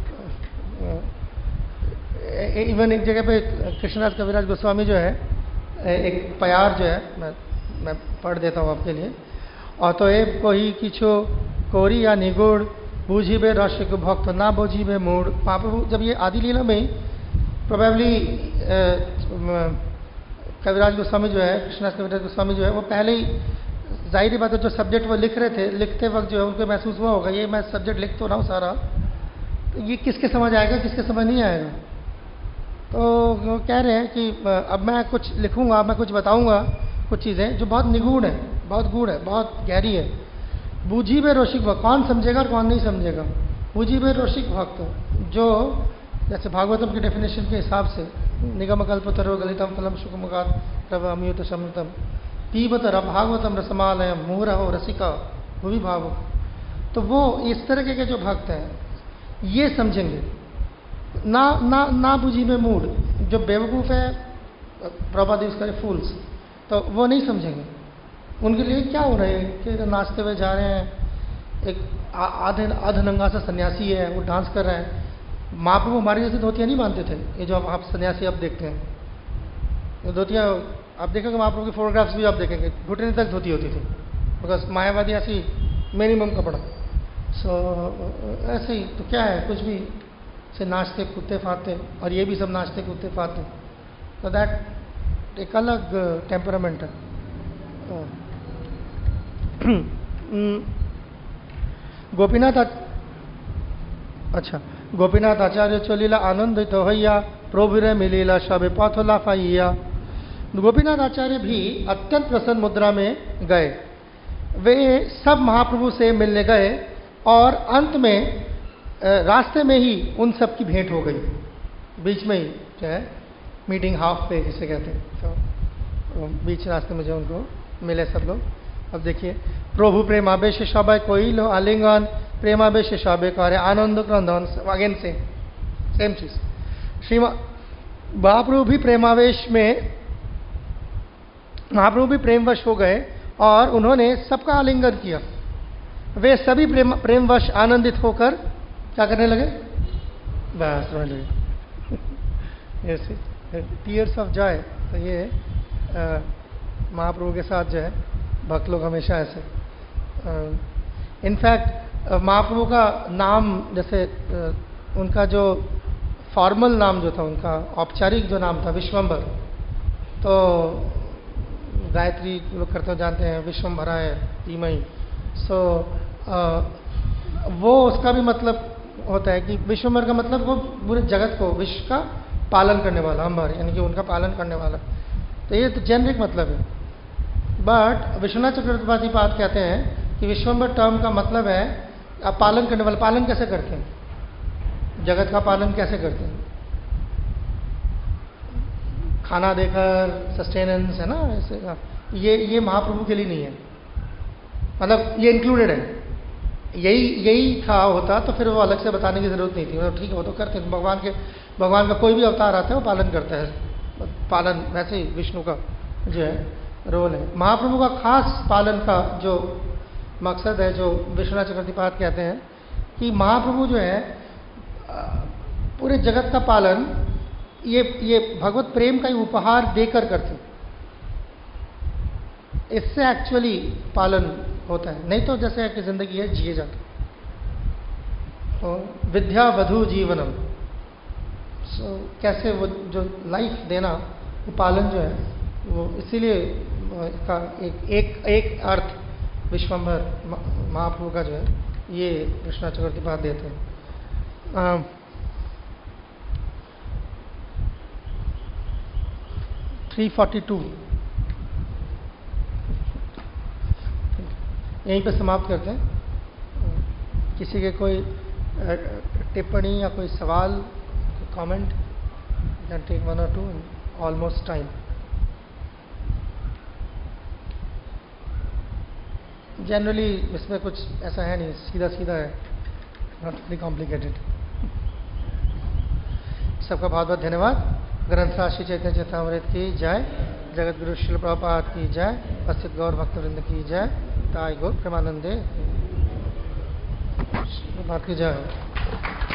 इवन एक जगह पे कृष्णदास कविराज गोस्वामी जो है एक प्यार जो है मैं मैं पढ़ देता हूँ आपके लिए। अतएव कोई किछो कोरी या निगुड़ बुझिबे रसिक भक्त ना बुझिबे मूड। महाप्रभु जब ये आदि लीला में प्रोबेबली कविराज गोस्वामी जो है, कृष्णदास कविराज गोस्वामी जो है, वो पहले ही जाहिर बात है जो सब्जेक्ट वो लिख रहे थे, लिखते वक्त जो है उनको महसूस हुआ होगा ये मैं सब्जेक्ट लिख तो रहा हूँ सारा, तो ये किसके समझ आएगा, किसके समझ नहीं आएगा। तो वो कह रहे हैं कि अब मैं कुछ लिखूंगा, मैं कुछ बताऊंगा, कुछ चीज़ें जो बहुत निगूढ़ है, बहुत गूढ़ है, बहुत गहरी है। बूझी में रोशिक भक्त, कौन समझेगा और कौन नहीं समझेगा। बूझी में रोशिक भक्त जो जैसे भागवतम की डेफिनेशन के हिसाब से निगम कल्पतरो गलितम फलम शुकमुखात प्रभ अमृत समृतम पीबत भागवतम रसमालयम मुहुरहो रसिका भुवि भावुक, तो वो इस तरह के जो भक्त हैं ये समझेंगे। ना ना ना बुझी में मूड, जो बेवकूफ़ है, प्रभात यूज करे फूल्स, तो वो नहीं समझेंगे। उनके लिए क्या हो रहा है कि नाचते हुए जा रहे हैं, एक आधे आधनंगा सा सन्यासी है, वो डांस कर रहा है। महाप्रभु हमारी जैसे धोतियाँ नहीं बांधते थे, ये जो आप सन्यासी अब देखते हैं, ये धोतियाँ आप देखेंगे, महाप्रभु की फोटोग्राफ्स भी आप देखेंगे, घुटने तक धोती होती थी, बिकॉज मायावादी ऐसी मिनिमम कपड़ा। सो so, ऐसे ही तो क्या है, कुछ भी से नाचते कूदते फाते, और ये भी सब नाचते कूदते फाते, तो दैट एक अलग टेम्परामेंट है। गोपीनाथ, अच्छा, गोपीनाथ आचार्य चलिला आनंदित तो हैया प्रभुरे मिलीला शबे पाथोला फाइया। गोपीनाथ आचार्य भी अत्यंत प्रसन्न मुद्रा में गए। वे सब महाप्रभु से मिलने गए और अंत में रास्ते में ही उन सब की भेंट हो गई, बीच में ही जो है मीटिंग हाफ पे जिसे कहते हैं, तो बीच रास्ते में जो उनको मिले सब लोग। अब देखिए, प्रभु प्रेमावेश सबाई कोई लो आलिंगन प्रेमावेश सबाई करे आनंद क्रंदन, अगेन से सेम चीज। श्री महाप्रभु भी प्रेमावेश में, महाप्रभु भी प्रेमवश हो गए और उन्होंने सबका आलिंगन किया। वे सभी प्रेम प्रेमवश आनंदित होकर क्या करने लगे, बस रोने लगे। ऐसे टीयर्स ऑफ जॉय। तो ये आ, महाप्रभु के साथ जो है भक्त लोग हमेशा ऐसे। इनफैक्ट महाप्रभु का नाम, जैसे आ, उनका जो फॉर्मल नाम जो था, उनका औपचारिक जो नाम था विश्वम्भर, तो गायत्री लोग करते हो जानते हैं, विश्वम्भरा है तीमई। सो so, वो उसका भी मतलब होता है कि विश्वम्भर का मतलब वो पूरे जगत को, विश्व का पालन करने वाला, अम्बर यानी कि उनका पालन करने वाला। तो ये तो जेनरिक मतलब है। बट विश्वनाथ चक्रवर्ती पाद कहते हैं कि विश्वम्भर टर्म का मतलब है आप पालन करने वाला। पालन कैसे करते हैं, जगत का पालन कैसे करते हैं, खाना देकर, सस्टेनेंस है ना, ऐसे। ये ये महाप्रभु के लिए नहीं है, मतलब ये इंक्लूडेड है। यही यही था होता तो फिर वो अलग से बताने की जरूरत नहीं थी। मतलब ठीक है, वो तो करते हैं, भगवान के भगवान का कोई भी अवतार आता है वो पालन करता है। पालन वैसे ही विष्णु का जो है रोल है। महाप्रभु का खास पालन का जो मकसद है, जो विश्वनाथ चक्रवर्ती पाद कहते हैं कि महाप्रभु जो है पूरे जगत का पालन ये ये भगवत प्रेम का ही उपहार देकर करते, इससे एक्चुअली पालन होता है। नहीं तो जैसे कि जिंदगी है जिए जाते। तो विद्या वधु जीवनम, सो so, कैसे वो जो लाइफ देना, वो पालन जो है वो, इसीलिए का एक एक एक अर्थ विश्वम्भर महाप्रभु का जो है ये विश्वनाथ चक्रवर्ती पाद देते हैं। थ्री फोर्टी टू यहीं पे समाप्त करते हैं। किसी के कोई टिप्पणी या कोई सवाल, कमेंट, कैन टेक वन और टू, ऑलमोस्ट टाइम। जनरली इसमें कुछ ऐसा है नहीं, सीधा सीधा है, नॉट वेरी कॉम्प्लिकेटेड। सबका बहुत बहुत धन्यवाद। ग्रंथराज श्री चैतन्य चेतामृत की जय, जगत गुरु श्रील प्रभुपाद की जय, उपस्थित गौर भक्तवृंद की जय, ताई गौर प्रेमानंदे की जय।